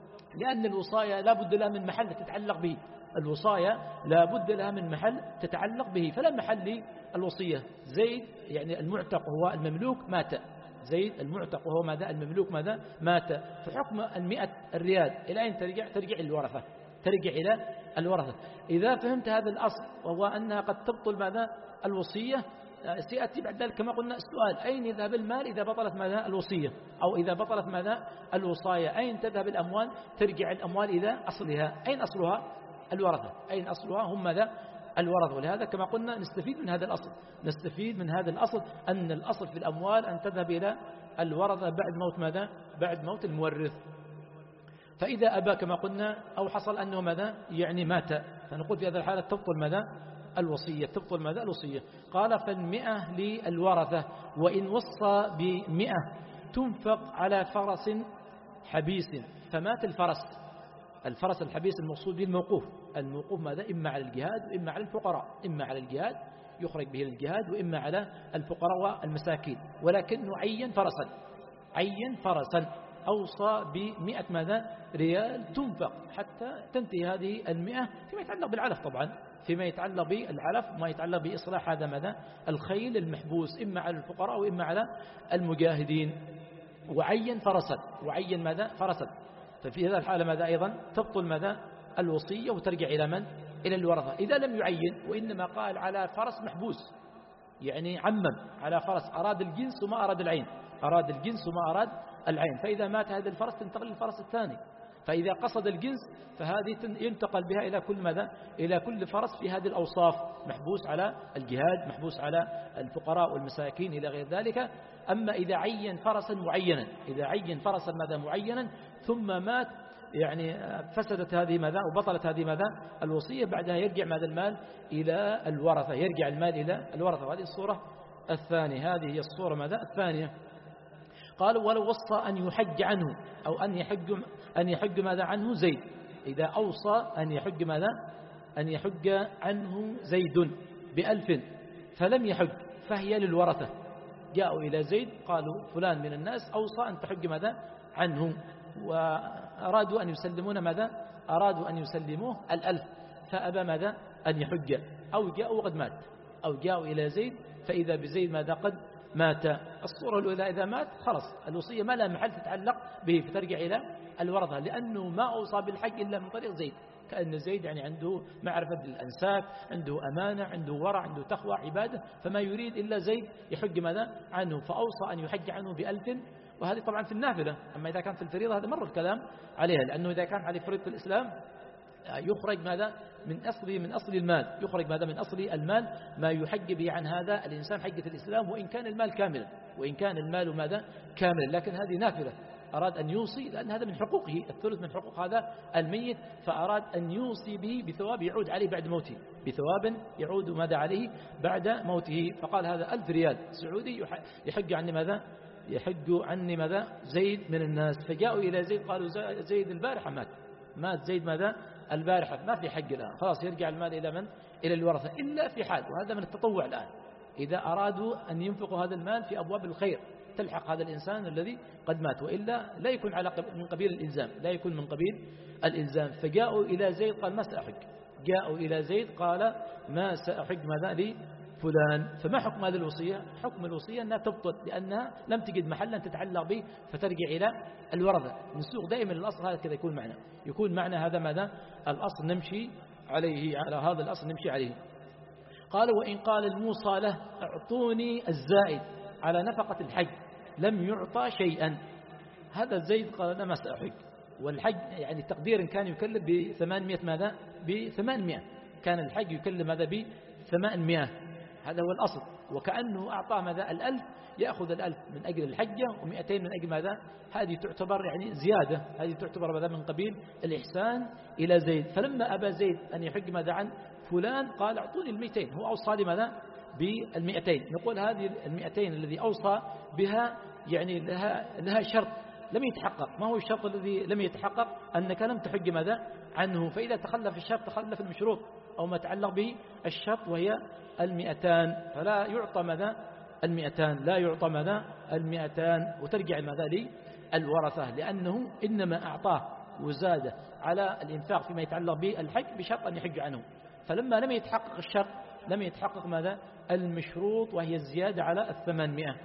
لأن الوصايا لا بد لها من محل تتعلق به، الوصايا لا بد لها من محل تتعلق به، فلا محل للوصية. زيد يعني المعتق هو المملوك مات، زيد المعتق وهو ماذا؟ المملوك ماذا؟ مات. فحكم 100 ريال إلى أين ترجع؟ ترجع إلى الورثة، ترجع إلى الورثة. إذا فهمت هذا الأصل وهو أنها قد تبطل ماذا؟ الوصية، سيأتي بعد ذلك كما قلنا السؤال أين يذهب المال إذا بطلت ماذا؟ الوصية، أو إذا بطلت ماذا؟ الوصايا، أين تذهب الأموال؟ ترجع الأموال إلى أصلها. أين أصلها؟ الورثة. أين أصلها؟ هم ماذا؟ الورثة. ولهذا كما قلنا نستفيد من هذا الأصل، نستفيد من هذا الأصل أن الأصل في الأموال أن تذهب إلى الورثة بعد موت ماذا؟ بعد موت المورث. فإذا أبى كما قلنا أو حصل أنه ماذا؟ يعني مات، فنقول في هذا الحالة تبطل ماذا؟ الوصية، تبطل ماذا؟ الوصية. قال فال100 للورثة، وإن وصى ب100 تنفق على فرس حبيس. فمات الفرس الحبيس المقصود به الموقوف ماذا؟ إما على الجهاد وإما على الفقراء، إما على الجهاد يخرج به للجهاد وإما على الفقراء والمساكين، ولكنه عين فرسا أوصى ب100 ماذا؟ ريال تنفق حتى تنتهي هذه 100 فيما يتعلق بالعلف، طبعا فيما يتعلق بالعلف وما يتعلق بإصلاح هذا ماذا؟ الخيل المحبوس إما على الفقراء وإما على المجاهدين. وعين ماذا؟ فرسا. ففي هذا الحالة ماذا أيضا؟ تبطل ماذا؟ الوصية وترجع إلى من؟ إلى الورثة. إذا لم يعين وإنما قال على فرس محبوس، يعني عمم على فرس، أراد الجنس وما أراد العين، أراد الجنس وما أراد العين. فإذا مات هذا الفرس تنتقل للفرس الثاني. فإذا قصد الجنس فهذه ينتقل بها إلى كل ماذا؟ إلى كل فرس في هذه الأوصاف، محبوس على الجهاد، محبوس على الفقراء والمساكين إلى غير ذلك. أما إذا عين فرسا معينا، إذا عين فرسا ماذا؟ معينا ثم مات، يعني فسدت هذه ماذا؟ وبطلت هذه ماذا؟ الوصية. بعدها يرجع ماذا؟ المال إلى الورثة، يرجع المال إلى الورثة. وهذه الصورة الثانية، هذه هي الصورة ماذا؟ الثانية. قالوا ولو وصى أن يحج عنه أو أن يحج ماذا؟ عنه زيد. إذا أوصى أن يحج ماذا؟ أن يحج عنه زيد ب1000 فلم يحج، فهي للورثة. جاءوا إلى زيد قالوا فلان من الناس أوصى أن تحج ماذا؟ عنه، وأرادوا أن يسلمون ماذا؟ أرادوا أن يسلموه 1000 فأبى ماذا؟ أن يحج، أو جاءوا وقد مات، أو جاءوا إلى زيد فإذا بزيد ماذا؟ قد مات. الصورة الأولى إذا مات خلاص الوصية ما لها محل تتعلق به فترجع إلى الورثة، لأنه ما أوصى بالحج إلا من طريق زيد، كأن زيد يعني عنده معرفة بالأنساب، عنده أمانة، عنده ورع، عنده تقوى عبادة، فما يريد إلا زيد يحج ماذا عنه، فأوصى أن يحج عنه ب1000. وهذه طبعا في النافلة، أما إذا كان في الفريضة هذا مر الكلام عليها، لأنه إذا كان على فريضة الإسلام يخرج ماذا من أصل المال، يخرج ماذا من أصل المال ما يحج به عن هذا الإنسان حجة الإسلام، وإن كان المال كاملا، وإن كان المال ماذا كاملا، لكن هذه نافلة أراد أن يوصي، لأن هذا من حقوقه، الثلث من حقوق هذا الميت، فأراد أن يوصي به بثواب يعود عليه بعد موته، بثواب يعود ماذا عليه بعد موته، فقال هذا 1000 ريال سعودي يحج عني ماذا، يحج عني ماذا زيد من الناس. فجاءوا إلى زيد قالوا زيد البارحة مات زيد ماذا البارحة، ما في حج الآن، خلاص يرجع المال إلى من؟ إلى الورثة، إلا في حال، وهذا من التطوع الآن، إذا أرادوا أن ينفقوا هذا المال في أبواب الخير تلحق هذا الإنسان الذي قد مات، وإلا لا يكون من قبيل الإلزام، لا يكون من قبيل الإلزام. فجاءوا إلى زيد قال ما سأحج، جاءوا إلى زيد قال ما سأحج ماذا لي فلان. فما حكم هذه الوصية؟ حكم الوصية أنها تبطل، لأنها لم تجد محلا تتعلق به فترجع إلى الورثة. نسوق دائما الأصل هذا كذا يكون معنى هذا ماذا الأصل نمشي عليه، على هذا الأصل نمشي عليه. قال وإن قال الموصى له اعطوني الزائد على نفقة الحج لم يعطى شيئا، هذا زيد قال أنا ما سأحج، والحج يعني تقدير كان يكلف ب800 ماذا ب800، كان الحج يكلف ماذا ب800، هذا هو الأصل، وكأنه أعطاه ماذا 1000، يأخذ 1000 من أجل الحجة و200 من أجل ماذا، هذه تعتبر يعني زيادة، هذه تعتبر ماذا من قبيل الإحسان إلى زيد. فلما أبى زيد أن يحج ماذا عن فلان قال اعطوني 200، هو أوصى لماذا ب200. نقول هذه 200 الذي أوصى بها يعني لها شرط لم يتحقق. ما هو الشرط الذي لم يتحقق؟ أنك لم تحج ماذا عنه، فإذا تخلف الشرط تخلف المشروط أو ما يتعلق به الشرط، وهي 200، فلا يعطى ماذا 200، لا يعطى ماذا 200، وترجع ماذا للورثة، لأنه إنما أعطاه وزاد على الإنفاق فيما يتعلق بالحج بشرط أن يحج عنه، فلما لم يتحقق الشرط لم يتحقق ماذا المشروط، وهي الزيادة على 800.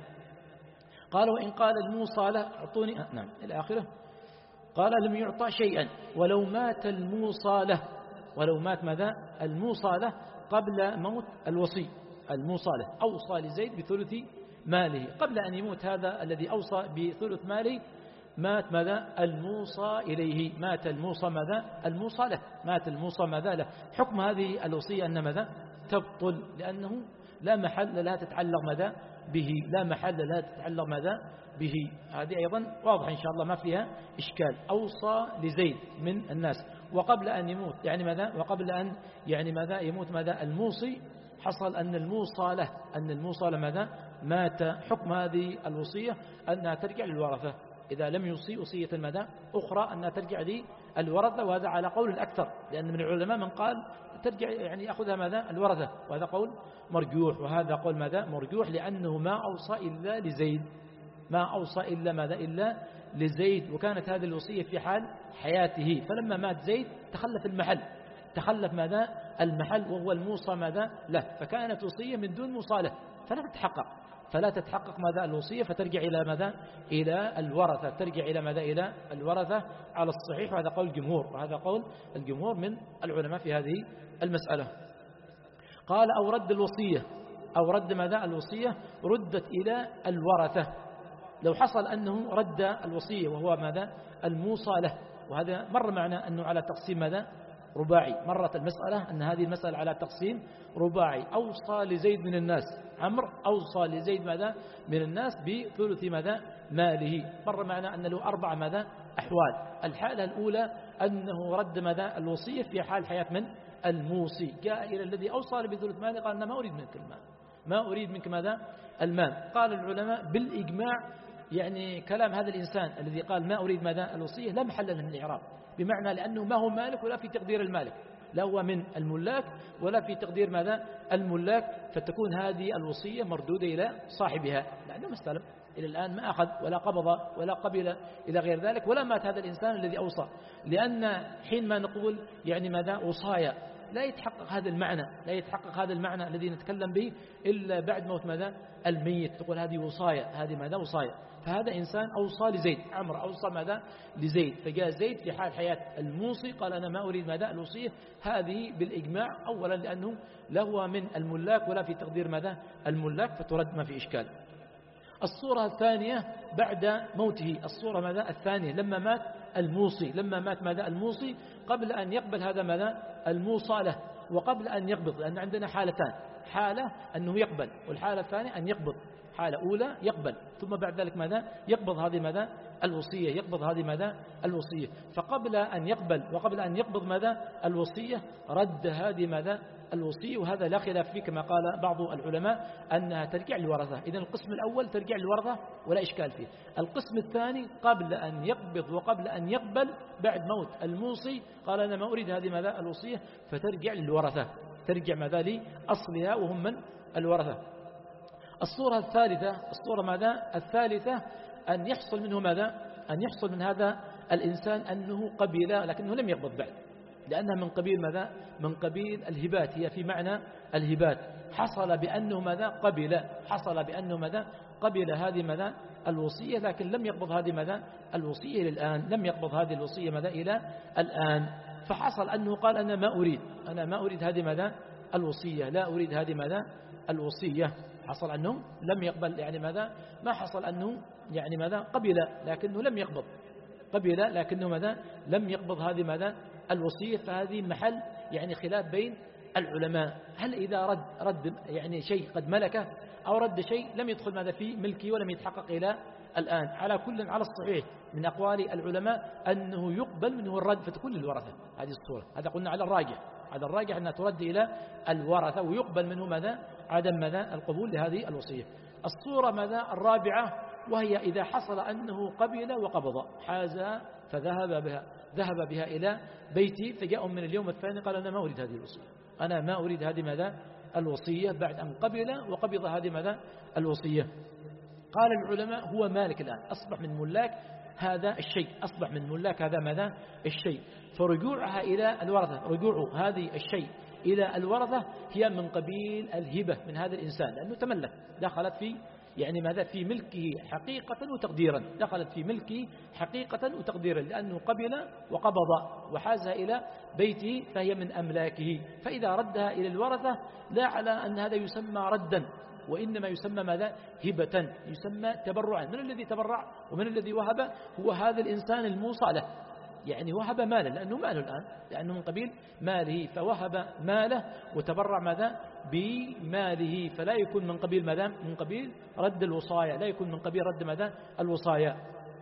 قال وإن قال الموصى له اعطوني نعم إلى آخره، قال لم يعطى شيئا ولو مات الموصى له، ولو مات ماذا الموصى له قبل موت الوصي، الموصى له أوصى لزيد بثلث ماله، قبل أن يموت هذا الذي أوصى بثلث ماله مات ماذا الموصى إليه، مات الموصى ماذا الموصى له، مات الموصى ماذا له. حكم هذه الوصية أن ماذا تبطل، لأنه لا محل لا تتعلق ماذا به، لا محل لا تتعلق ماذا به. هذه أيضا واضح إن شاء الله ما فيها إشكال. أوصى لزيد من الناس وقبل أن يموت يعني ماذا، وقبل أن يعني ماذا يموت ماذا الموصي، حصل أن الموصى له ماذا مات. حكم هذه الوصية أنها ترجع للورثة، إذا لم يوصي وصية ماذا أخرى أنها ترجع للورثة، وهذا على قول الأكثر، لأن من العلماء من قال ترجع يعني يأخذها ماذا الورثة، وهذا قول مرجوح، وهذا قول ماذا مرجوح، لأنه ما أوصى إلا لزيد، ما أوصى إلا ماذا إلا لزيد، وكانت هذه الوصية في حال حياته، فلما مات زيد تخلف ماذا المحل، وهو الموصى ماذا له، فكانت وصية من دون موصى له، فلا تتحقق ماذا الوصية، فترجع إلى ماذا إلى الورثة، ترجع إلى ماذا إلى الورثة على الصحيح، وهذا قول الجمهور، وهذا قول الجمهور من العلماء في هذه المسألة. قال أو رد الوصية، أو رد ماذا الوصية ردت إلى الورثة، لو حصل أنه رد الوصية وهو ماذا الموصى له، وهذا مر معنا أنه على تقسيم ماذا رباعي، مرت المسألة أن هذه المسألة على تقسيم رباعي. أوصى لزيد من الناس، عمرو أوصى لزيد ماذا من الناس بثلث ماذا ماله، مر معنا أن له 4 ماذا أحوال. الحالة الأولى أنه رد ماذا الوصية في حال حياة من الموصي، جاء إلى الذي أوصى بثلث ماله قال أنا ما أريد منك المال، ما أريد منك ماذا المال. قال العلماء بالإجماع يعني كلام هذا الإنسان الذي قال ما أريد ماذا الوصية لا محل له من الإعراب، بمعنى لأنه ما هو مالك ولا في تقدير المالك، لا هو من الملاك ولا في تقدير ماذا الملاك، فتكون هذه الوصية مردودة إلى صاحبها، لأنه ما استلم إلى الآن، ما أخذ ولا قبض ولا قبل إلى غير ذلك، ولا مات هذا الإنسان الذي أوصى، لأن حين ما نقول يعني ماذا وصايا لا يتحقق هذا المعنى، لا يتحقق هذا المعنى الذي نتكلم به إلا بعد موت ماذا؟ الميت. تقول هذه وصايا، هذه ماذا؟ وصايا. فهذا إنسان أوصى لزيد، عمرو أوصى ماذا؟ لزيد، فجاء زيد في حال حياة الموصي قال أنا ما أريد ماذا؟ الوصية. هذه بالإجماع، أولا لأنه لا هو من الملاك ولا في تقدير ماذا؟ الملاك، فترد ما في إشكال. الصورة الثانية بعد موته، الصورة ماذا؟ الثانية لما مات الموصي، لما مات ماذا؟ الموصي، قبل أن يقبل هذا ماذا؟ الموصى له، وقبل أن يقبض، لأن عندنا حالتان، حالة أنه يقبل، والحالة الثانية أن يقبض. حالة أولى يقبل، ثم بعد ذلك ماذا؟ يقبض هذه ماذا؟ الوصية، يقبض هذه ماذا؟ الوصية. فقبل أن يقبل وقبل أن يقبض ماذا؟ الوصية، رد هذه ماذا؟ الوصية. وهذا لا خلاف فيه كما قال بعض العلماء أنها ترجع للورثة. إذن القسم الأول ترجع للورثة ولا إشكال فيه. القسم الثاني قبل أن يقبض وقبل أن يقبل بعد موت الموصي قال أنا ما أريد هذه ماذا؟ الوصية، فترجع للورثة، ترجع ماذا؟ لأصلها وهم من؟ الورثة. الصورة الثالثة، الصورة ماذا؟ الثالثة أن يحصل منه ماذا؟ أن يحصل من هذا الإنسان أنه قبل لكنه لم يقبض بعد، لأنها من قبيل ماذا؟ من قبيل الهبات، هي في معنى الهبات. حصل بأنه ماذا؟ قبل، حصل بأنه ماذا؟ قبل هذه ماذا؟ الوصية، لكن لم يقبض هذه ماذا؟ الوصية إلى الآن، لم يقبض هذه الوصية ماذا؟ إلى الآن. فحصل أنه قال أنا ما أريد هذه ماذا؟ الوصية، لا أريد هذه ماذا؟ الوصية. حصل أنه لم يقبل، يعني ماذا؟ ما حصل أنه يعني ماذا؟ قبل لكنه لم يقبض، قبل لكنه ماذا؟ لم يقبض هذه ماذا؟ الوصية. فهذه محل يعني خلاف بين العلماء، هل إذا رد يعني شيء قد ملكه أو رد شيء لم يدخل ماذا في ملكه ولم يتحقق إلى الآن. على كل، على الصحيح من أقوال العلماء أنه يقبل منه الرد فتكون للورثة هذه الصورة. هذا قلنا على الراجح، على الراجح أنها ترد إلى الورثة ويقبل منه ماذا؟ عدم ماذا؟ القبول لهذه الوصية. الصورة ماذا؟ الرابعة، وهي إذا حصل أنه قبل وقبض، حاز ذهب بها إلى بيتي، فجاء من اليوم الثاني قال أنا ما أريد هذه الوصية، أنا ما أريد هذه ماذا؟ الوصية، بعد أن قبل وقبض هذه ماذا؟ الوصية. قال العلماء هو مالك الآن، أصبح من ملاك هذا الشيء، أصبح من ملاك هذا ماذا؟ الشيء. فرجوعها إلى الورثة، رجوع هذه الشيء إلى الورثة هي من قبيل الهبة من هذا الإنسان، لأنه تملك، دخلت في يعني ماذا؟ في ملكه حقيقة وتقديرا، دخلت في ملكه حقيقة وتقديرا، لأنه قبل وقبض وحازها إلى بيته، فهي من أملاكه. فإذا ردها إلى الورثة لا على أن هذا يسمى ردا، وإنما يسمى ماذا؟ هبة، يسمى تبرعا. من الذي تبرع ومن الذي وهب؟ هو هذا الإنسان الموصى له، يعني وهب مالا لأنه ماله الآن، لأنه من قبيل ماله، فوهب ماله وتبرع ماذا؟ بماله، فلا يكون من قبيل ماذا؟ من قبيل رد الوصايا، لا يكون من قبيل رد ماذا؟ الوصايا.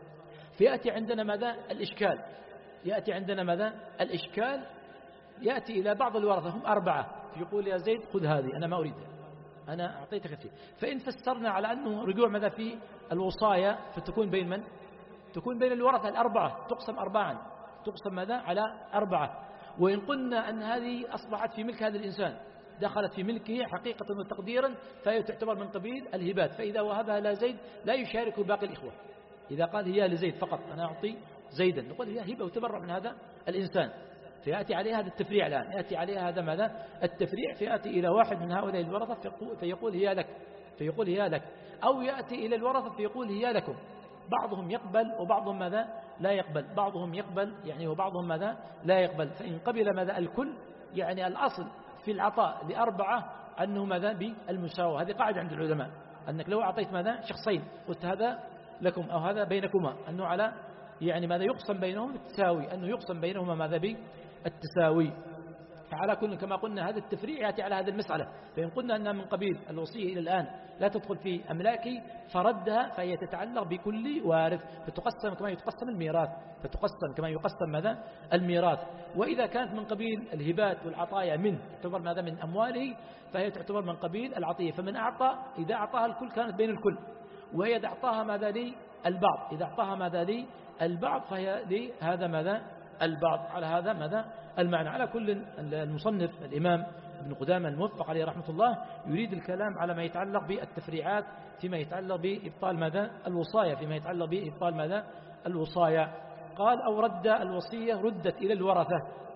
فيأتي عندنا ماذا؟ الإشكال، يأتي عندنا ماذا؟ الإشكال يأتي إلى بعض الورثة هم 4، يقول يا زيد خذ هذه أنا ما أريدها، أنا أعطيتك فيه. فإن فسرنا على أنه رجوع ماذا في الوصايا فتكون بين من؟ تكون بين الورثة 4، تقسم 4، تقسم ماذا؟ على 4. وإن قلنا أن هذه أصبحت في ملك هذا الإنسان، دخلت في ملكه حقيقة وتقديرا، فهي تعتبر من قبيل الهبات. فإذا وهبها لا زيد لا يشارك باقي الإخوة، إذا قال هي لزيد فقط أنا أعطي زيدا، نقول هي هبة وتبرع من هذا الإنسان. فيأتي عليها هذا التفريع الآن، يأتي عليها هذا ماذا؟ التفريع. فيأتي إلى واحد من هؤلاء الورثة فيقول هي لك، فيقول هي لك، أو يأتي إلى الورثة فيقول هي لكم. بعضهم يقبل وبعضهم ماذا؟ لا يقبل، بعضهم يقبل يعني وبعضهم ماذا؟ لا يقبل. فإن قبل ماذا؟ الكل، يعني الأصل في العطاء ل4 أنه ماذا؟ بالمساواة. هذه قاعدة عند العلماء، أنك لو أعطيت ماذا؟ شخصين قلت هذا لكم أو هذا بينكما، أنه على يعني ماذا؟ يقسم بينهم بالتساوي، أنه يقسم بينهما ماذا؟ بالتساوي. فعلى كل كما قلنا هذا التفريع يأتي على هذه المسألة. فإن قلنا أنها من قبيل الوصية إلى الآن لا تدخل في أملاكي، فردها فهي تتعلق بكل وارث، فتقسم كما يتقسم الميراث، فتقسم كما يقسم ماذا؟ الميراث. وإذا كانت من قبيل الهبات والعطايا منه تعتبر ماذا؟ من أمواله، فهي تعتبر من قبيل العطية. فمن أعطى إذا أعطاها الكل كانت بين الكل، وهي إذا أعطاها ماذا؟ للبعض، إذا أعطاها ماذا؟ للبعض فهي لهذا ماذا؟ البعض. على هذا ماذا؟ المعنى. على كل المصنف الإمام ابن قدامة الموفق عليه رحمة الله يريد الكلام على ما يتعلق بالتفريعات فيما يتعلق بإبطال ماذا؟ الوصايا، فيما يتعلق بإبطال ماذا؟ الوصايا. قال أو رد الوصية ردت إلى الورثة،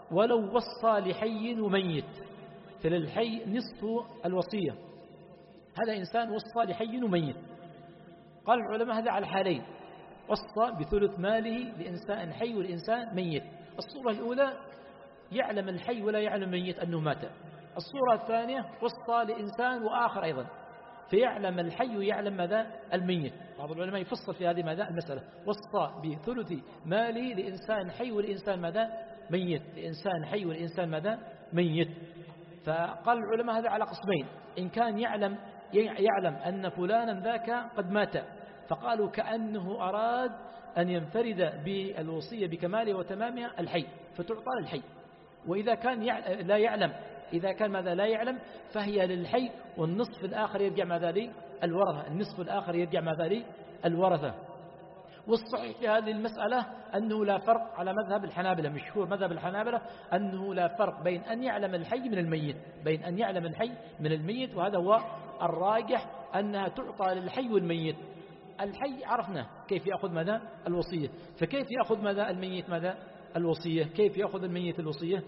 ولو وصى لحي وميت، فللحي نصف الوصية. هذا إنسان وصى لحي وميت، قال العلماء هذا على حالين: وصى بثلث ماله لإنسان حي والإنسان ميت. الصورة الأولى يعلم الحي ولا يعلم الميت أنه مات. الصورة الثانية وصى لإنسان وآخر أيضا، فيعلم الحي ويعلم ماذا الميت. بعض العلماء يفصل في هذه ماذا المسألة: وصى بثلث ماله لإنسان حي والإنسان ماذا ميت، لإنسان حي والإنسان ماذا ميت. فقال العلماء هذا على قسمين: إن كان يعلم أن فلانا ذاك قد مات، فقالوا كأنه أراد أن ينفرد بالوصية بكمالها وتمامها الحي، فتعطى للحي. وإذا كان لا يعلم، إذا كان ماذا لا يعلم، فهي للحي، والنصف الآخر يرجع ماذا للورثة، النصف الآخر يرجع ماذا للورثة. والصحيح في هذه المسألة أنه لا فرق على مذهب الحنابلة، مشهور مذهب الحنابلة أنه لا فرق بين أن يعلم الحي من الميت، بين أن يعلم الحي من الميت، وهذا هو الراجح، أنها تعطى للحي والميت. الحي عرفنا كيف يأخذ ماذا الوصية، فكيف يأخذ ماذا الميت ماذا الوصية؟ كيف يأخذ الميت الوصية؟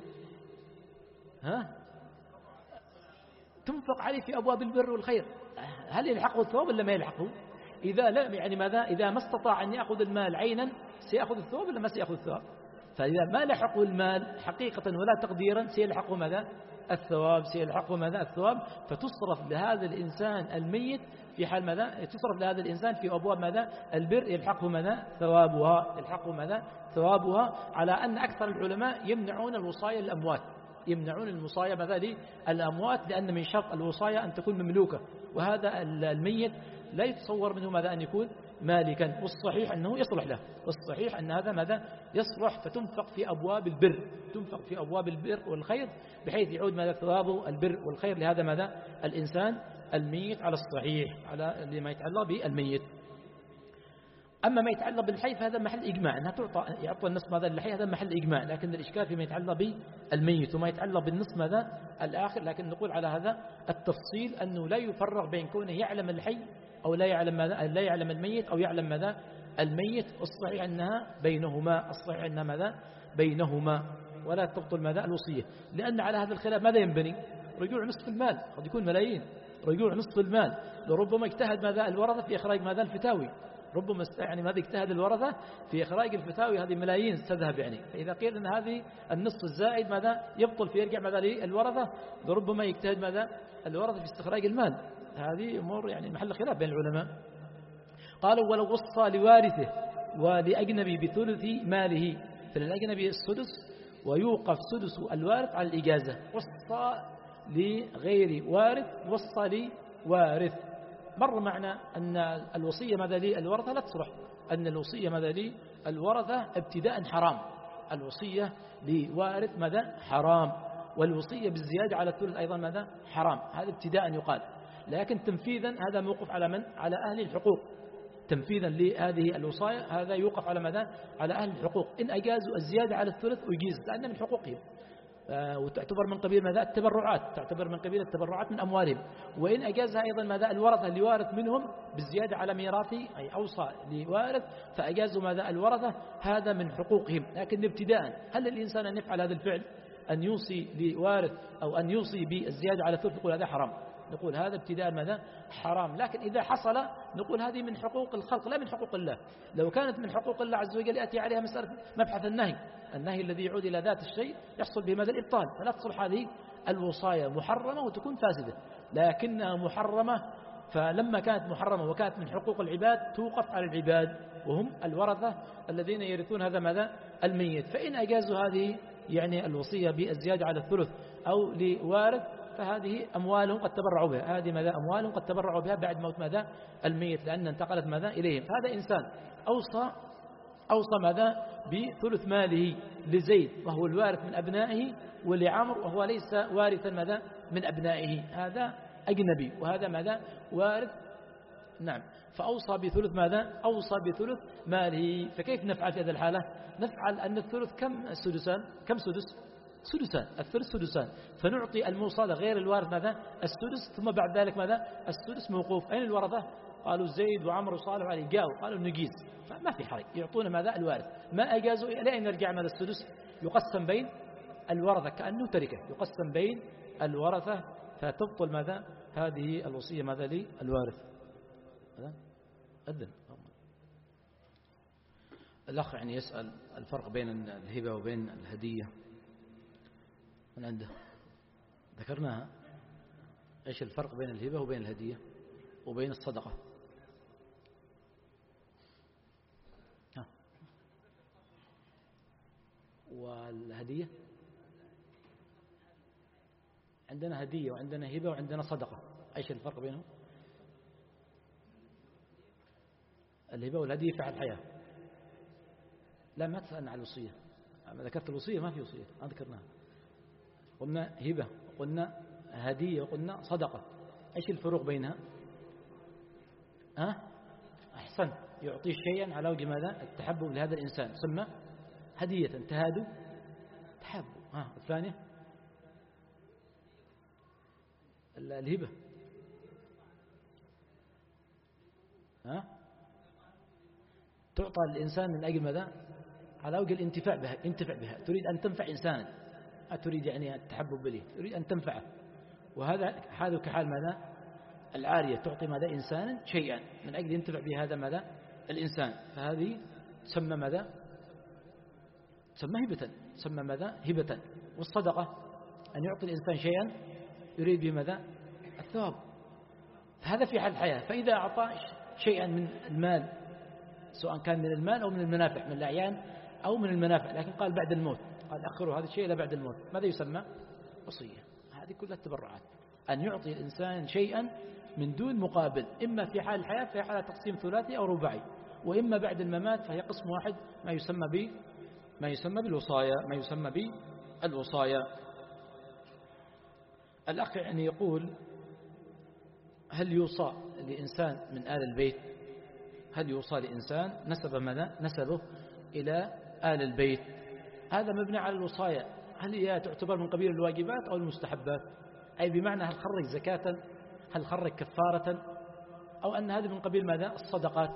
تنفق عليه في أبواب البر والخير. هل يلحقه الثواب ولا ما يلحقه؟ إذا لا يعني ماذا، إذا ما استطاع أن يأخذ المال عينا سيأخذ الثواب ولا ما سيأخذ الثواب؟ فإذا ما لحقه المال حقيقة ولا تقديرا سيلحقه ماذا الثواب، سيلحقه ماذا الثواب. فتصرف لهذا الإنسان الميت في حال ماذا، تصرف لهذا الإنسان في أبواب ماذا البر، يلحقه ماذا ثوابها، يلحقه ماذا ثوابها. على أن أكثر العلماء يمنعون الوصايا للأموات، يمنعون الوصايا ماذا للأموات، لأن من شرط الوصايا أن تكون مملوكة، وهذا الميت لا يتصور منه ماذا أن يكون مالكا. والصحيح أنه يصلح له، والصحيح أن هذا ماذا يصلح، فتنفق في أبواب البر، تنفق في أبواب البر والخير، بحيث يعود ماذا ثواب البر والخير لهذا ماذا الإنسان الميت على الصحيح، على ما يتعلق بالميت. أما ما يتعلق بالحي فهذا محل إجماع، أنها يعطى النصف ماذا للحي، هذا محل إجماع. لكن الإشكال فيما يتعلق بالميت، وما يتعلق بالنصف ماذا الآخر. لكن نقول على هذا التفصيل أنه لا يفرق بين كونه يعلم الحي أو لا يعلم ماذا، لا يعلم الميت أو يعلم ماذا الميت. الصحيح أنها بينهما، الصحيح أنها ماذا بينهما، ولا تبطل ماذا الوصية. لأن على هذا الخلاف ماذا ينبني؟ رجوع نصف المال، قد يكون ملايين، رجوع نصف المال. لربما اجتهد ماذا الورثة في إخراج ماذا الفتاوي، ربما يعني ماذا اجتهد الورثة في إخراج الفتاوي، هذه ملايين تذهب يعني. فإذا قيل أن هذه النصف الزائد ماذا يبطل في يرجع ماذا للورثة، لربما يجتهد ماذا الورثة في استخراج المال. هذه أمور يعني محل خلاف بين العلماء. قالوا: ولو وصى لوارثه ولأجنبي بثلث ماله، فللأجنبي السدس ويوقف سدس الوارث على الإجازة. وصى لغير وارث، وصى لوارث. مر معنا أن الوصية ماذا للورثة لا تصلح، أن الوصية ماذا للورثة ابتداء حرام، الوصية لوارث ماذا حرام، والوصية بالزيادة على الثلث أيضا ماذا حرام، هذا ابتداء يقال. لكن تنفيذا هذا موقف على من؟ على أهل الحقوق. تنفيذا لهذه الوصايا هذا يوقف على ماذا؟ على أهل الحقوق. إن أجازوا الزيادة على الثلث ويجيز، لأن من حقوقهم، وتعتبر من قبيل ماذا التبرعات، تعتبر من قبيل التبرعات من أموالهم. وإن أجازها أيضا ماذا الورثة اللي وارث منهم بالزيادة على ميراثه، أي أوصى لوارث فأجازوا ماذا الورثة، هذا من حقوقهم. لكن ابتداء هل الإنسان أن يفعل هذا الفعل، أن يوصي لوارث أو أن يوصي بالزيادة على الثلث، نقول هذا حرام، نقول هذا ابتداء ماذا حرام. لكن إذا حصل نقول هذه من حقوق الخلق لا من حقوق الله. لو كانت من حقوق الله عز وجل يأتي عليها مسألة مبحث النهي الذي يعود إلى ذات الشيء يحصل بماذا الإبطال، فلا تصلح هذه الوصايا محرمة وتكون فاسدة. لكنها محرمة، فلما كانت محرمة وكانت من حقوق العباد توقف على العباد، وهم الورثة الذين يرثون هذا ماذا الميت. فإن أجازوا هذه يعني الوصية بالزيادة على الثلث أو لوارث، فهذه أموال قد تبرعوا بها، هذه ماذا أموال قد تبرعوا بها بعد موت ماذا الميت، لأن انتقلت ماذا إليهم. هذا إنسان أوصى ماذا بثلث ماله لزيد وهو الوارث من أبنائه، ولعمر وهو ليس وارثا ماذا من أبنائه، هذا أجنبي وهذا ماذا وارث. نعم، فأوصى بثلث ماذا أوصى بثلث ماله. فكيف نفعل في هذه الحالة؟ نفعل أن الثلث كم سدسان، كم سدسان، الثلث سدسان، فنعطي الموصى غير الوارث ماذا السدس، ثم بعد ذلك ماذا السدس موقوف. أين الورثة؟ قالوا زيد وعمر وصالح وعلي، جاءوا قالوا نجيز، فما في حرج، يعطون ماذا الوارث. ما أجازوا إلى أن يرجع ماذا السدس يقسم بين الورثة كأنه تركة يقسم بين الورثة، فتبطل ماذا هذه الوصية ماذا للوارث. أذن الأخ يعني يسأل الفرق بين الهبة وبين الهدية. من عنده ذكرناها، إيش الفرق بين الهبة وبين الهدية وبين الصدقة؟ والهدية عندنا هدية وعندنا هبة وعندنا صدقة، إيش الفرق بينهم؟ الهبة والهدية في الحياة. لا ما تسألنا عن الوصية، أنا ذكرت الوصية ما في وصية، ما ذكرناها. قلنا هبة وقلنا هدية وقلنا صدقة، إيش الفروق بينها؟ أحسن، يعطي شيئا على وجه ماذا؟ التحبب لهذا الإنسان ثم هدية تهادوا تحبوا. الثانية الهبة تعطى الإنسان من أجل ماذا؟ على وجه الانتفاع بها، انتفع بها، تريد أن تنفع إنسانا، تريد يعني التحبب به، تريد أن تنفعه. وهذا حاله كحال ماذا؟ العارية تعطي ماذا؟ إنسانا شيئا من أجل ينتفع به هذا ماذا؟ الإنسان، فهذه تسمى ماذا؟ تسمى هبة، تسمى ماذا؟ هبة. والصدقة أن يعطي الإنسان شيئا يريد به ماذا؟ الثواب. فهذا في حال الحياة. فإذا أعطى شيئا من المال، سواء كان من المال أو من المنافع، من الأعيان أو من المنافع، لكن قال بعد الموت، قال أخروا هذا الشيء إلى بعد الموت، ماذا يسمى؟ وصية. هذه كلها التبرعات، أن يعطي الإنسان شيئا من دون مقابل، إما في حال الحياة في حال تقسيم ثلاثي أو رباعي، وإما بعد الممات فهي قسم واحد، ما يسمى بالوصايا، ما يسمى بالوصايا. الأخ يعني يقول هل يوصى لإنسان من آل البيت؟ هل يوصى لإنسان نسب ماذا؟ نسبه إلى آل البيت؟ هذا مبني على الوصايا، هل هي تعتبر من قبيل الواجبات أو المستحبات؟ أي بمعنى هل خرج زكاة، هل خرج كفارة، أو أن هذا من قبيل ماذا؟ الصدقات.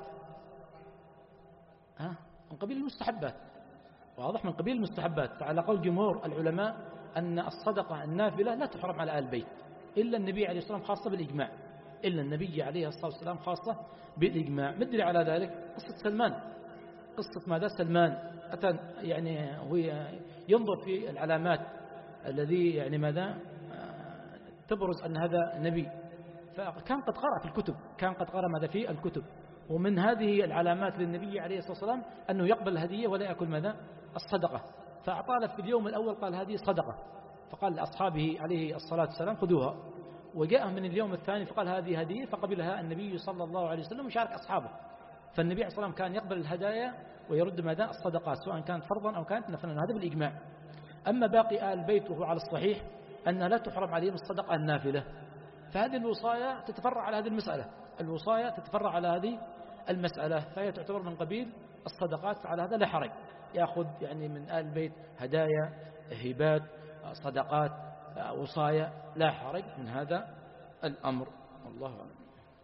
من قبيل المستحبات، واضح، من قبيل المستحبات. فعلى قول جمهور العلماء أن الصدقة النافلة لا تحرم على آل البيت إلا النبي عليه الصلاة والسلام خاصة بالإجماع، إلا النبي عليه الصلاة والسلام خاصة بالإجماع. مدري على ذلك قصة سلمان، قصة ماذا؟ سلمان أتى يعني هو ينظر في العلامات الذي يعني ماذا تبرز أن هذا نبي، فكان قد قرأ في الكتب، كان قد قرأ ماذا في الكتب، ومن هذه العلامات للنبي عليه الصلاة والسلام أنه يقبل الهدية ولا يأكل ماذا؟ الصدقة. فأعطى في اليوم الأول قال هذه صدقة، فقال لأصحابه عليه الصلاة والسلام خذوها. وجاء من اليوم الثاني فقال هذه هدية، فقبلها النبي صلى الله عليه وسلم وشارك أصحابه. فالنبي عليه الصلاة والسلام كان يقبل الهدايا ويرد ماذا؟ الصدقات، سواء كانت فرضا أو كانت نفلا، هذا بالإجماع. أما باقي آل البيت وهو على الصحيح أنها لا تحرم عليهم الصدقة النافلة، فهذه الوصايا تتفرع على هذه المسألة، الوصايا تتفرع على هذه المسألة، فهي تعتبر من قبيل الصدقات، فعلى هذا لا حرج، يأخذ يعني من آل البيت هدايا، هبات، صدقات، وصايا، لا حرج من هذا الأمر. الله أعلم.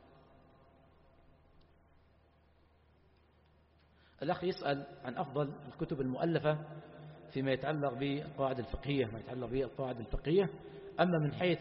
الأخ يسأل عن أفضل الكتب المؤلفة فيما يتعلق بالقواعد الفقهية، ما يتعلق بالقواعد الفقهية. أما من حيث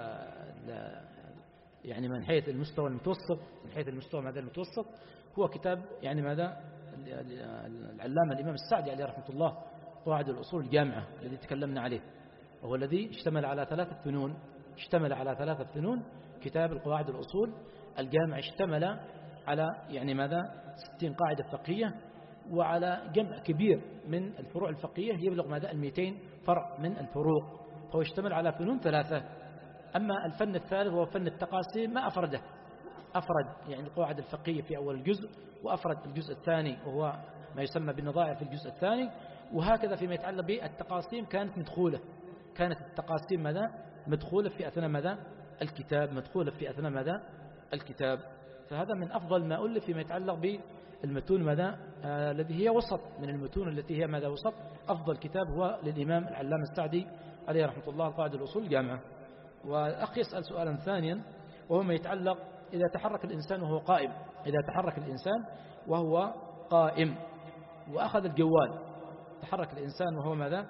يعني من حيث المستوى المتوسط، من حيث المستوى ماذا المتوسط، هو كتاب يعني ماذا العلامة الإمام السعدي عليه رحمة الله، قواعد الأصول الجامعة الذي تكلمنا عليه، وهو الذي اشتمل على 3 فنون، اشتمل على 3 فنون. كتاب القواعد الأصول الجامعة اشتمل على يعني ماذا 60 قاعدة فقهية، وعلى جمع كبير من الفروع الفقهية يبلغ ماذا 200 فرع من الفروع، فهو اشتمل على فنون 3. أما الفن الثالث وهو فن التقاسيم ما أفرده، أفرد يعني القواعد الفقهية في أول الجزء، وأفرد الجزء الثاني وهو ما يسمى بالنظائر في الجزء الثاني، وهكذا فيما يتعلق بالتقاسيم كانت مدخولة، كانت التقاسيم ماذا مدخولة في أثناء ماذا الكتاب، مدخولة في أثناء ماذا الكتاب. فهذا من أفضل ما ألف فيما يتعلق بالمتون ماذا الذي هي وسط من المتون التي هي ماذا وسط. أفضل كتاب هو للإمام العلامة السعدي عليه رحمة الله، القواعد الأصول الجامعة. والأخ يسأل سؤالا ثانيا، وهو ما يتعلق إذا تحرك الإنسان وهو قائم، إذا تحرك الإنسان وهو قائم وأخذ الجوال، تحرك الإنسان وهو ماذا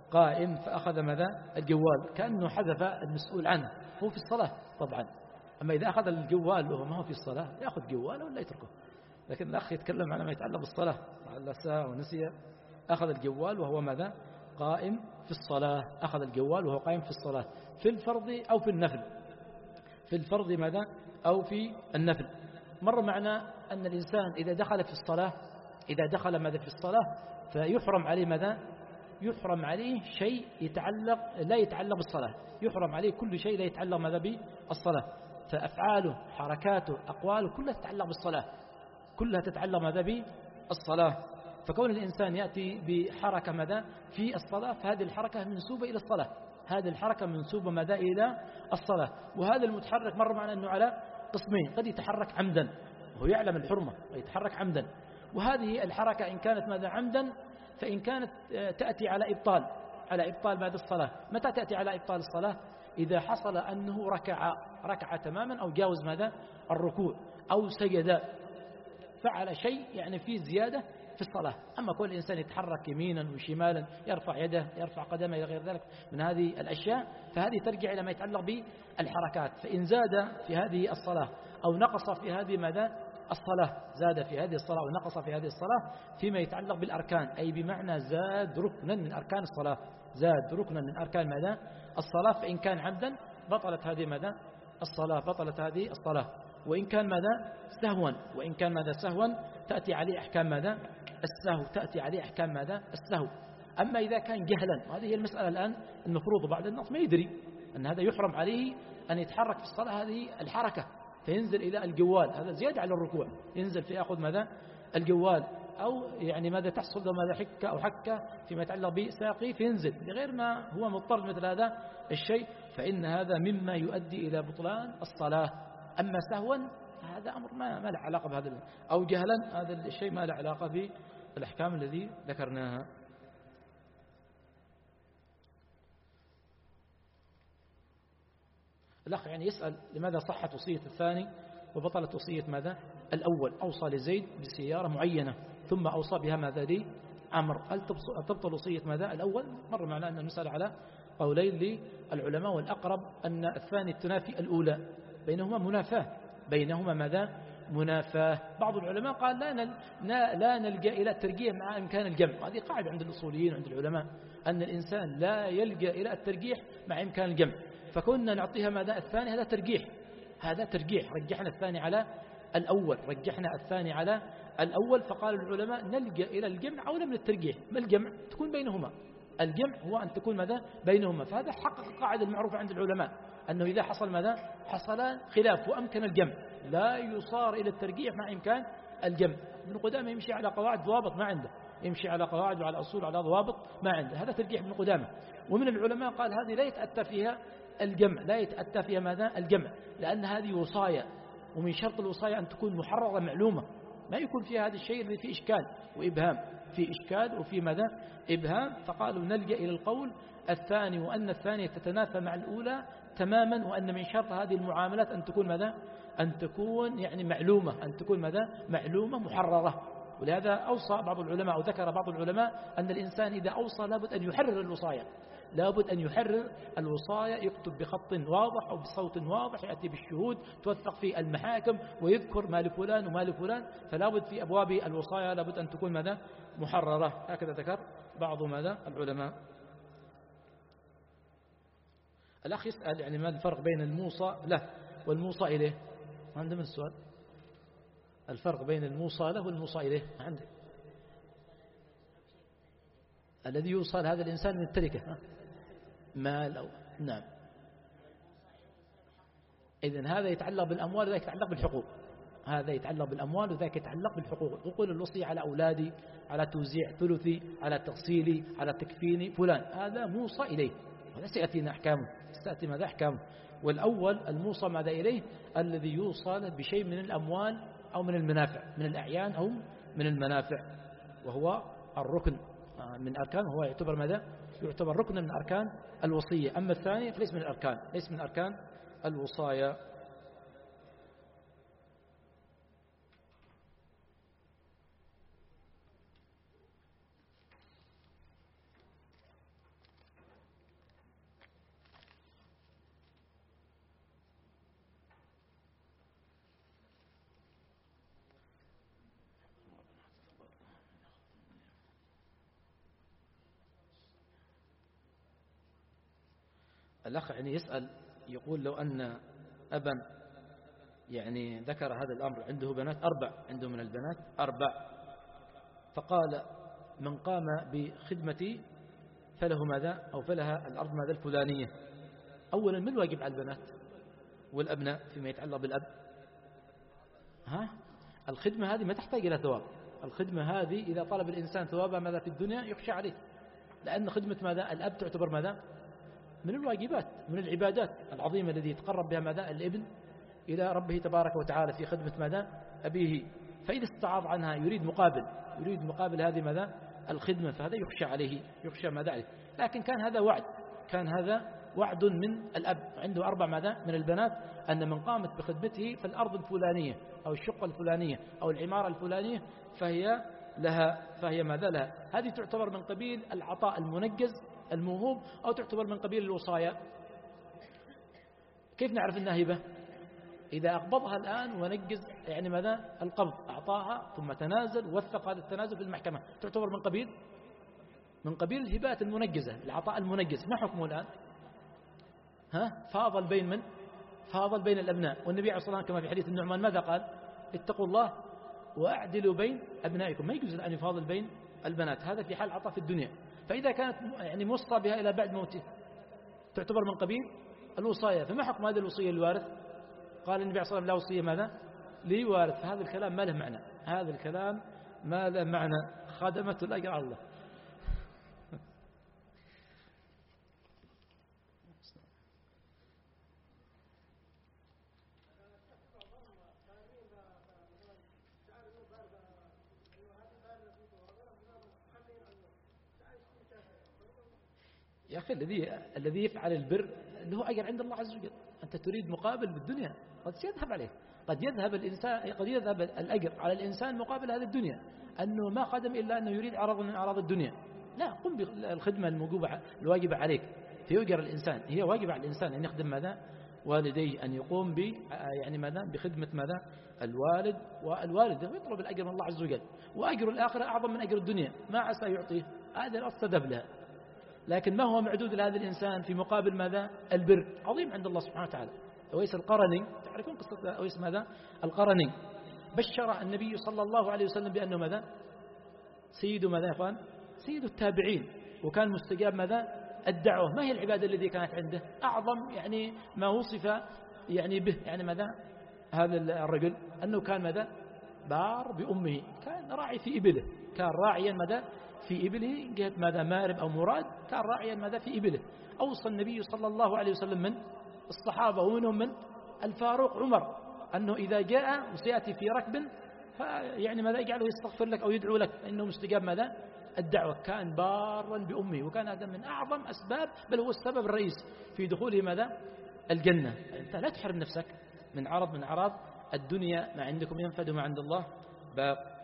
قائم فأخذ ماذا الجوال كأنه حذف المسؤول عنه، هو في الصلاة طبعا. أما إذا أخذ الجوال وهو ما هو في الصلاة يأخذ جواله ولا يتركه. لكن الأخ يتكلم على ما يتعلق بالصلاة، على ساعة ونسي، أخذ الجوال وهو ماذا قائم في الصلاة، أخذ الجوال وهو قائم في الصلاة في الفرض أو في النفل، في الفرض ماذا أو في النفل. مر معنا أن الإنسان إذا دخل في الصلاة، إذا دخل ماذا في الصلاة فيحرم عليه ماذا، يحرم عليه شيء يتعلق لا يتعلق بالصلاة، يحرم عليه كل شيء لا يتعلق ماذا بالصلاة، فأفعاله حركاته أقواله كلها تتعلق بالصلاة، كلها تتعلق ماذا بالصلاة. فكون الإنسان يأتي بحركة ماذا في الصلاة فهذه الحركة منسوبة إلى الصلاة، هذه الحركة منسوبة ماذا إلى الصلاة. وهذا المتحرك مر معنا أنه على قسمين، قد يتحرك عمدا وهو يعلم الحرمة ويتحرك عمدا، وهذه الحركة إن كانت ماذا عمدا فإن كانت تأتي على إبطال، على إبطال ماذا الصلاة. متى تأتي على إبطال الصلاة؟ إذا حصل أنه ركع تماما أو جاوز ماذا الركوع أو سجد، فعل شيء يعني فيه زيادة في الصلاة. أما كل إنسان يتحرك يمينا وشمالا، يرفع يده يرفع قدمه إلى غير ذلك من هذه الأشياء، فهذه ترجع إلى ما يتعلق بالحركات. فإن زاد في هذه الصلاة أو نقص في هذه ماذا الصلاة، زاد في هذه الصلاة أو نقص في هذه الصلاة فيما يتعلق بالأركان، أي بمعنى زاد ركنا من أركان الصلاة، زاد ركنا من أركان ماذا الصلاة، فإن كان عمدا بطلت هذه ماذا الصلاة، بطلت هذه الصلاة. وإن كان ماذا سهوا، وإن كان ماذا سهوا تأتي عليه أحكام ماذا السهو، تأتي عليه أحكام ماذا السهو. أما إذا كان جهلا، وهذه هي المسألة الآن المفروض بعض الناس ما يدري أن هذا يحرم عليه أن يتحرك في الصلاة هذه الحركة، فينزل إلى الجوال، هذا زيادة على الركوع، ينزل فيأخذ ماذا الجوال، أو يعني ماذا تحصل له ماذا حكة أو حكة فيما يتعلق بساقي فينزل بغير ما هو مضطر مثل هذا الشيء، فإن هذا مما يؤدي إلى بطلان الصلاة. أما سهوا هذا أمر ما له علاقة بهذا، أو جهلا هذا الشيء ما له علاقة بالأحكام الذي ذكرناها. الأخ يعني يسأل لماذا صحت وصية الثاني وبطلت وصية ماذا الأول؟ أوصى لزيد بسيارة معينة ثم أوصى بها ماذا لي عمرو، هل تبطل وصية ماذا الأول؟ مر معنا أن المسألة على قولين للعلماء، والأقرب أن الثاني تنافي الأولى، بينهما منافاة، بينهما ماذا منافاة. بعض العلماء قال لا نلجأ إلى الترجيح مع إمكان الجمع، هذه قاعدة عند الأصوليين وعند العلماء أن الإنسان لا يلجأ إلى الترجيح مع إمكان الجمع، فكنا نعطيها ماذا الثاني، هذا ترجيح، هذا ترجيح، رجحنا الثاني على الأول، رجحنا الثاني على الأول. فقال العلماء نلجأ إلى الجمع أولى من الترجيح، ما الجمع تكون بينهما، الجمع هو أن تكون ماذا بينهما. فهذا حقق القاعدة المعروفة عند العلماء أنه إذا حصل ماذا حصل خلاف وأمكن الجمع لا يصار إلى الترجيح مع إمكان الجمع. ابن قدامة يمشي على قواعد ضوابط ما عنده، يمشي على قواعد وعلى أصول وعلى ضوابط ما عنده، هذا ترجيح ابن قدامة. ومن العلماء قال هذه لا يتأتى فيها الجمع، لا يتأتى فيها ماذا الجمع، لأن هذه وصايا، ومن شرط الوصايا أن تكون محررة معلومة، ما يكون فيها هذا الشيء اللي فيه إشكال وإبهام، في إشكال وفي ماذا إبهام. فقالوا نلجأ إلى القول الثاني، وأن الثانية تتنافى مع الأولى تماما، وأن من شرط هذه المعاملات أن تكون ماذا أن تكون يعني معلومة، أن تكون ماذا معلومة محررة. ولهذا أوصى بعض العلماء أو ذكر بعض العلماء أن الإنسان إذا أوصى لابد أن يحرر الوصايا، لابد أن يحرر الوصايا، يكتب بخط واضح أو بصوت واضح، يأتي بالشهود توثق في المحاكم ويذكر ما لفلان وما لفلان. فلابد في أبواب الوصايا لابد أن تكون ماذا محررة، هكذا ذكر بعض ماذا العلماء. الأخ يسأل يعني ما الفرق بين الموصى له والموصى إليه؟ ما عنده من السؤال الفرق بين الموصى له والموصى إليه عنده؟ الذي يوصل هذا الإنسان من التركة مال أو نعم، إذن هذا يتعلق بالأموال وذاك يتعلق بالحقوق، هذا يتعلق بالأموال وذاك يتعلق بالحقوق. يقول الوصية على أولادي، على توزيع ثلثي، على تغسيلي، على تكفيني فلان، هذا موصى إليه، هذا سيأتينا أحكامه، سيأتي ماذا أحكامه. والأول الموصى ماذا إليه الذي يوصل بشيء من الأموال أو من المنافع، من الأعيان أو من المنافع، وهو الركن من أركان، هو يعتبر ماذا يعتبر ركنا من أركان الوصية. أما الثاني فليس من الأركان، ليس من أركان الوصايا. الأخ يعني يسأل، يقول لو أن أبا يعني ذكر هذا الأمر، عنده بنات 4، عنده من البنات 4، فقال من قام بخدمتي فله ماذا أو فلها الأرض ماذا الفلانية. أولا ما الواجب على البنات والأبناء فيما يتعلق بالأب؟ الخدمة هذه ما تحتاج إلى ثواب. الخدمة هذه إذا طلب الإنسان ثوابها ماذا في الدنيا يخشى عليه، لأن خدمة ماذا الأب تعتبر ماذا من الواجبات، من العبادات العظيمة الذي يتقرب بها ماذا الابن إلى ربه تبارك وتعالى في خدمة ماذا أبيه. فإذا استعاض عنها يريد مقابل هذه ماذا الخدمة، فهذا يخشى عليه، يخشى ماذا عليه. لكن كان هذا وعد من الأب، عنده 4 ماذا من البنات، أن من قامت بخدمته فالأرض الفلانية أو الشقة الفلانية أو العمارة الفلانية فهي ماذا لها. هذه تعتبر من قبيل العطاء المنجز الموهوب، أو تعتبر من قبيل الوصايا. كيف نعرف أنها هبة؟ إذا أقبضها الآن ونجز يعني ماذا القبض، أعطاها ثم تنازل ووثق هذا التنازل في المحكمة، تعتبر من قبيل الهبات المنجزة، العطاء المنجز. ما حكمه الآن؟ فاضل بين من؟ فاضل بين الأبناء. والنبي عليه الصلاة والسلام كما في حديث النعمان ماذا قال؟ اتقوا الله وأعدلوا بين أبنائكم. ما يجوز أن يفاضل بين البنات، هذا في حال عطاء في الدنيا. فإذا كانت يعني موصى بها إلى بعد موته تعتبر من قبيل الوصايا. فما حكم هذه الوصية للوارث؟ قال النبي عليه الصلاة والسلام لا وصية ماذا لوارث. هذا الكلام ما له معنى، هذا الكلام ما له معنى، خادمة الأجر على الله. يا أخي الذي يفعل البر له أجر عند الله عز وجل. أنت تريد مقابل بالدنيا، قد يذهب عليه، قد يذهب الأجر على الإنسان مقابل هذه الدنيا، أنه ما قدم إلا أنه يريد عرض من أعراض الدنيا. لا، قم بالخدمة الواجبة عليك فيؤجر الإنسان. هي واجب على الإنسان أن يخدم ماذا والديه، أن يقوم يعني ماذا بخدمة ماذا الوالد، والوالد يطلب الأجر من الله عز وجل، وأجر الآخرة أعظم من أجر الدنيا، ما عسى يعطيه، هذا الأصدب لها. لكن ما هو معدود لهذا الإنسان في مقابل ماذا البر عظيم عند الله سبحانه وتعالى. أويس القرني، تعرفون قصة أويس ماذا القرني؟ بشر النبي صلى الله عليه وسلم بأنه ماذا سيد ماذا يا أخوان سيد التابعين، وكان مستجاب ماذا الدعوة. ما هي العبادة التي كانت عنده؟ أعظم يعني ما وصف يعني به يعني ماذا هذا الرجل أنه كان ماذا بار بأمه، كان راعي في إبله، كان راعيا ماذا في إبله، جهة ماذا مارب أو مراد، كان راعيا ماذا في إبله. أوصى النبي صلى الله عليه وسلم من الصحابة ومنهم من الفاروق عمر أنه إذا جاء وسيأتي في ركب فيعني ماذا يجعله يستغفر لك أو يدعو لك، إنه مستجاب ماذا الدعوة. كان بارا بأمه، وكان هذا من أعظم أسباب، بل هو السبب الرئيس في دخوله ماذا الجنة. أنت لا تحرم نفسك من عرض من أعراض الدنيا، ما عندكم ينفد وما عند الله باق.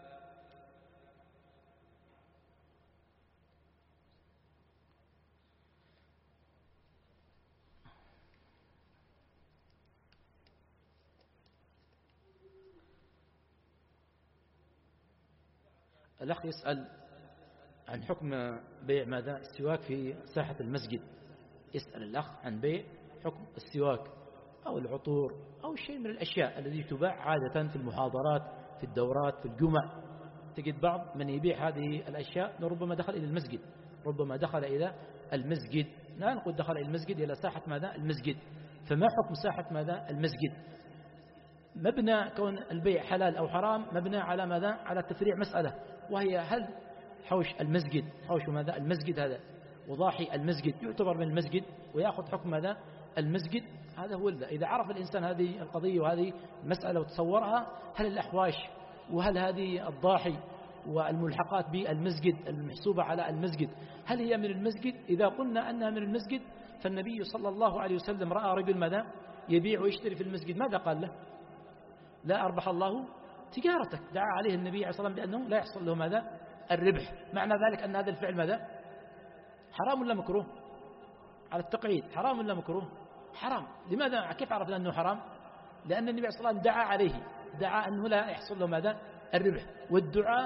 الأخ يسأل عن حكم بيع ماذا السواك في ساحة المسجد. يسأل الأخ عن بيع حكم السواك أو العطور أو شيء من الأشياء التي تباع عادة في المحاضرات في الدورات في الجمع. تجد بعض من يبيع هذه الأشياء ربما دخل إلى المسجد، ربما دخل إلى المسجد، لا نقول دخل إلى المسجد، إلى ساحة ماذا المسجد. فما حكم ساحة ماذا المسجد؟ مبنى كون البيع حلال أو حرام مبنى على ماذا على تفريع مسألة، وهي هل حوش المسجد، حوش ماذا المسجد هذا وضاحي المسجد يعتبر من المسجد ويأخذ حكم ماذا المسجد. هذا هو إذا عرف الإنسان هذه القضية وهذه المسألة وتصورها، هل الأحواش وهل هذه الضاحي والملحقات بالمسجد المحسوبة على المسجد هل هي من المسجد؟ إذا قلنا أنها من المسجد فالنبي صلى الله عليه وسلم رأى رجل ماذا يبيع ويشتري في المسجد، ماذا قال له؟ لا أربح الله تجارتك. دعا عليه النبي عليه الصلاة والسلام بأنه لا يحصل له ماذا الربح. معنى ذلك أن هذا الفعل ماذا حرام ولا مكروه؟ على التقعيد حرام ولا مكروه؟ حرام. لماذا؟ كيف عرفنا أنه حرام؟ لأن النبي عليه الصلاة والسلام دعا عليه، دعا أنه لا يحصل له ماذا الربح. والدعاء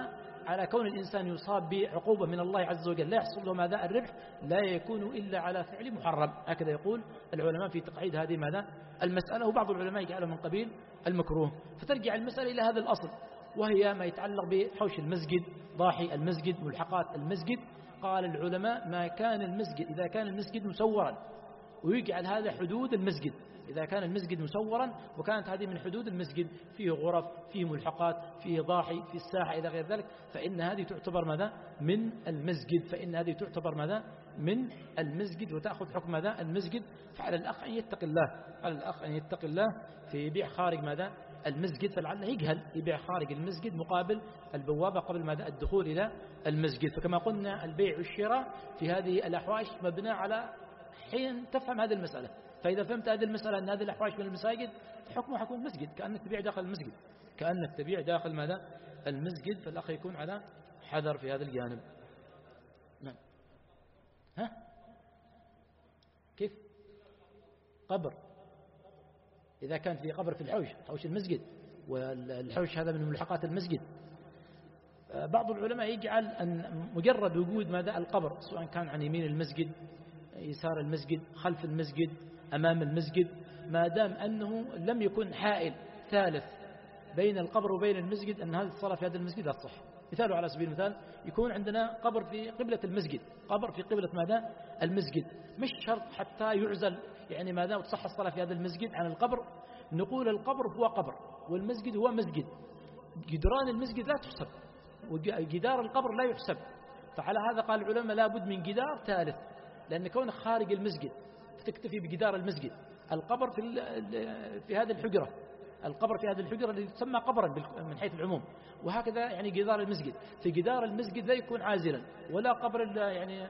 على كون الإنسان يصاب بعقوبة من الله عز وجل لا يحصل له ماذا الربح لا يكون إلا على فعل محرم. هكذا يقول العلماء في تقعيد هذه ماذا المسألة، وبعض العلماء يجعلها من قبيل المكروه. فترجع المسألة إلى هذا الأصل، وهي ما يتعلق بحوش المسجد، ضاحي المسجد، ملحقات المسجد. قال العلماء ما كان المسجد إذا كان المسجد مسورا ويجعل هذا حدود المسجد، إذا كان المسجد مسورا وكانت هذه من حدود المسجد، فيه غرف، فيه ملحقات، فيه ضاحي، في الساحة إلى غير ذلك، فإن هذه تعتبر ماذا من المسجد، فإن هذه تعتبر ماذا من المسجد وتأخذ حكم ماذا المسجد. فعلى الأخ أن يتقي الله، على الأخ أن يتقي الله في يبيع خارج ماذا المسجد، فلعله يجهل يبيع خارج المسجد مقابل البوابة قبل ماذا الدخول إلى المسجد. فكما قلنا البيع والشراء في هذه الأحواش مبنى على حين تفهم هذه المسألة. فإذا فهمت هذه المسألة أن هذه الأحواش من المساجد فحكمه حكم المسجد، كأنك تبيع داخل المسجد، كأنك تبيع داخل ماذا المسجد. فالأخ يكون على حذر في هذا الجانب. نعم. ها كيف قبر إذا كان في قبر في الحوش، حوش المسجد، والحوش هذا من ملحقات المسجد. بعض العلماء يجعل أن مجرد وجود ماذا القبر، سواء كان عن يمين المسجد، يسار المسجد، خلف المسجد، أمام المسجد، ما دام أنه لم يكن حائل ثالث بين القبر وبين المسجد، أن هذه الصلاة في هذا المسجد لا تصح. مثاله على سبيل المثال يكون عندنا قبر في قبلة المسجد، قبر في قبلة ماذا المسجد، مش شرط حتى يعزل يعني ماذا وتصح الصلاة في هذا المسجد عن القبر. نقول القبر هو قبر والمسجد هو مسجد، جدران المسجد لا تحسب وجدار القبر لا يحسب. فعلى هذا قال العلماء لا بد من جدار ثالث، لأن كونه خارج المسجد فتكتفي بجدار المسجد. القبر في هذه الحجرة، القبر في هذه الحجرة التي تسمى قبرا من حيث العموم، وهكذا يعني جدار المسجد. في جدار المسجد لا يكون عازلا، ولا قبر يعني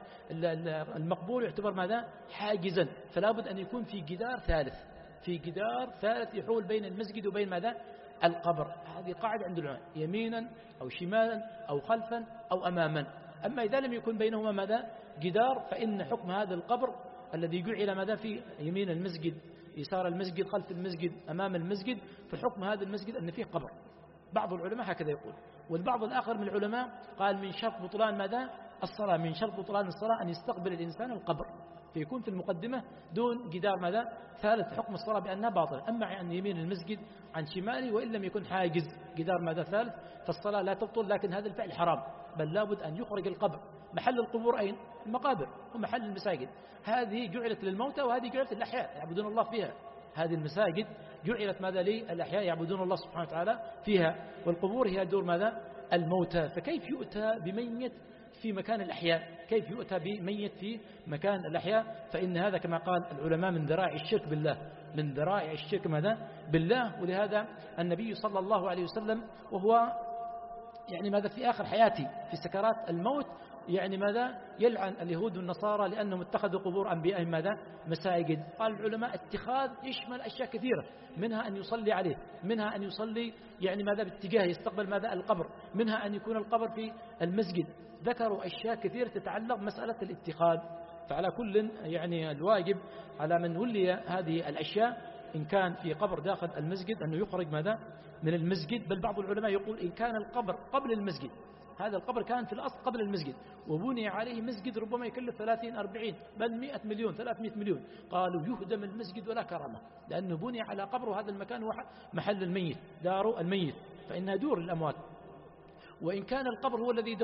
المقبول يعتبر ماذا حاجزا، فلا بد أن يكون في جدار ثالث، في جدار ثالث يحول بين المسجد وبين ماذا القبر. هذه قاعدة عند العلماء، يمينا أو شمالا أو خلفا أو أماما. أما إذا لم يكن بينهما ماذا جدار، فإن حكم هذا القبر الذي جعل ماذا في يمين المسجد، يسار المسجد، خلف المسجد، أمام المسجد، فحكم هذا المسجد أن فيه قبر. بعض العلماء هكذا يقول، والبعض الآخر من العلماء قال من شرط بطلان ماذا الصلاة، من شرط بطلان الصلاة أن يستقبل الإنسان القبر، فيكون في المقدمة دون جدار ماذا ثالث، حكم الصلاة بأنها باطلة. أما عن يمين المسجد عن شماله وإن لم يكن حاجز جدار ماذا ثالث فالصلاة لا تبطل، لكن هذا الفعل حرام، بل لابد أن يخرج القبر. محل القبور أين؟ المقابر ومحل المساجد، هذه جعلت للموتى وهذه جعلت للأحياء يعبدون الله فيها. هذه المساجد جعلت ماذا للأحياء يعبدون الله سبحانه وتعالى فيها، والقبور هي دور ماذا الموتى. فكيف يؤتى بميت في مكان الأحياء؟ كيف يؤتى بميت في مكان الأحياء؟ فإن هذا كما قال العلماء من ذرائع الشرك بالله، من ذرائع الشرك ماذا بالله. ولهذا النبي صلى الله عليه وسلم وهو يعني ماذا في آخر حياته في سكرات الموت يعني ماذا يلعن اليهود والنصارى لأنهم اتخذوا قبور أنبيائهم ماذا مساجد. قال العلماء اتخاذ يشمل أشياء كثيرة، منها أن يصلي عليه، منها أن يصلي يعني ماذا باتجاه يستقبل ماذا القبر، منها أن يكون القبر في المسجد. ذكروا أشياء كثيرة تتعلق بمسألة الاتخاذ. فعلى كل يعني الواجب على من ولي هذه الأشياء إن كان في قبر داخل المسجد أنه يخرج ماذا من المسجد. بل بعض العلماء يقول إن كان القبر قبل المسجد، هذا القبر كان في الأصل قبل المسجد وبني عليه مسجد ربما يكلف 30-40 بل 100 مليون 300 مليون، قالوا يهدم المسجد ولا كرامة، لأنه بني على قبر، وهذا المكان هو محل الميت، دار الميت، فإنها دور الأموات. وإن كان القبر هو الذي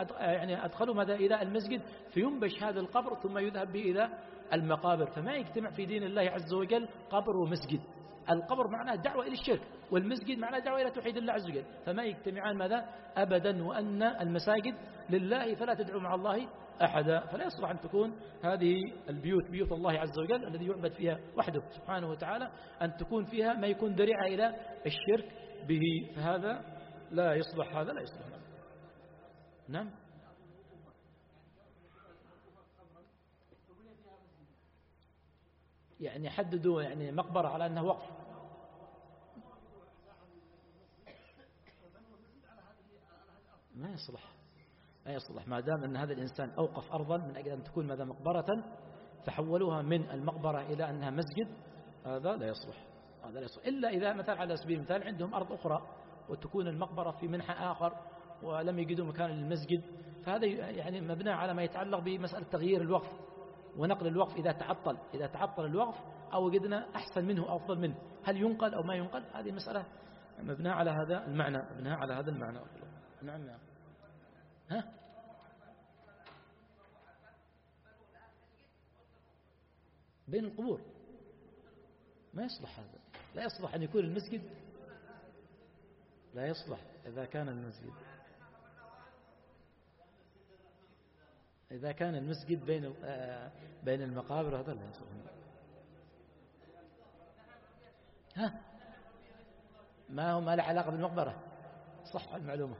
أدخلوا ماذا إلى المسجد فينبش هذا القبر ثم يذهب به إلى المقابر. فما يجتمع في دين الله عز وجل قبر ومسجد. القبر معناه دعوة إلى الشرك، والمسجد معناه دعوة إلى توحيد الله عز وجل، فما يجتمعان ماذا أبدا. وأن المساجد لله فلا تدعو مع الله أحدا. فلا يصلح أن تكون هذه البيوت بيوت الله عز وجل الذي يعبد فيها وحده سبحانه وتعالى أن تكون فيها ما يكون ذريعة إلى الشرك به، فهذا لا يصلح، هذا لا يصلح. نعم. يعني حددوا يعني مقبرة على أنه وقف. ما يصلح، ما يصلح ما دام أن هذا الإنسان أوقف أرضا من أجل أن تكون ماذا مقبرة فحولوها من المقبرة إلى أنها مسجد، هذا لا يصلح، هذا لا يصلح. إلا إذا مثلا على سبيل المثال عندهم أرض أخرى وتكون المقبرة في منحى آخر ولم يجدوا مكان للمسجد، فهذا يعني مبنى على ما يتعلق بمسألة تغيير الوقف ونقل الوقف إذا تعطل الوقف أو وجدنا أحسن منه أو أفضل منه، هل ينقل أو ما ينقل؟ هذه مسألة مبنى على هذا المعنى، نعم. ها؟ بين القبور ما يصلح هذا، لا يصلح أن يكون المسجد، لا يصلح إذا كان المسجد بين المقابر، هذا لا يصلح. ها؟ ما له علاقة بالمقبرة، صح المعلومة.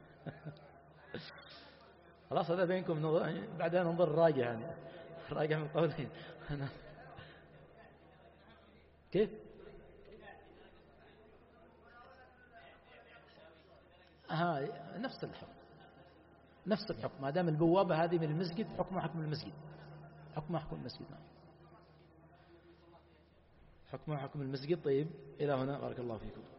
خلاص هذا بينكم، بعدين ننظر راجع من قولين. كيف؟ نفس الحكم ما دام البوابة هذه من المسجد حكمها حكم المسجد، حكمها حكم المسجد. طيب إلى هنا، بارك الله فيكم.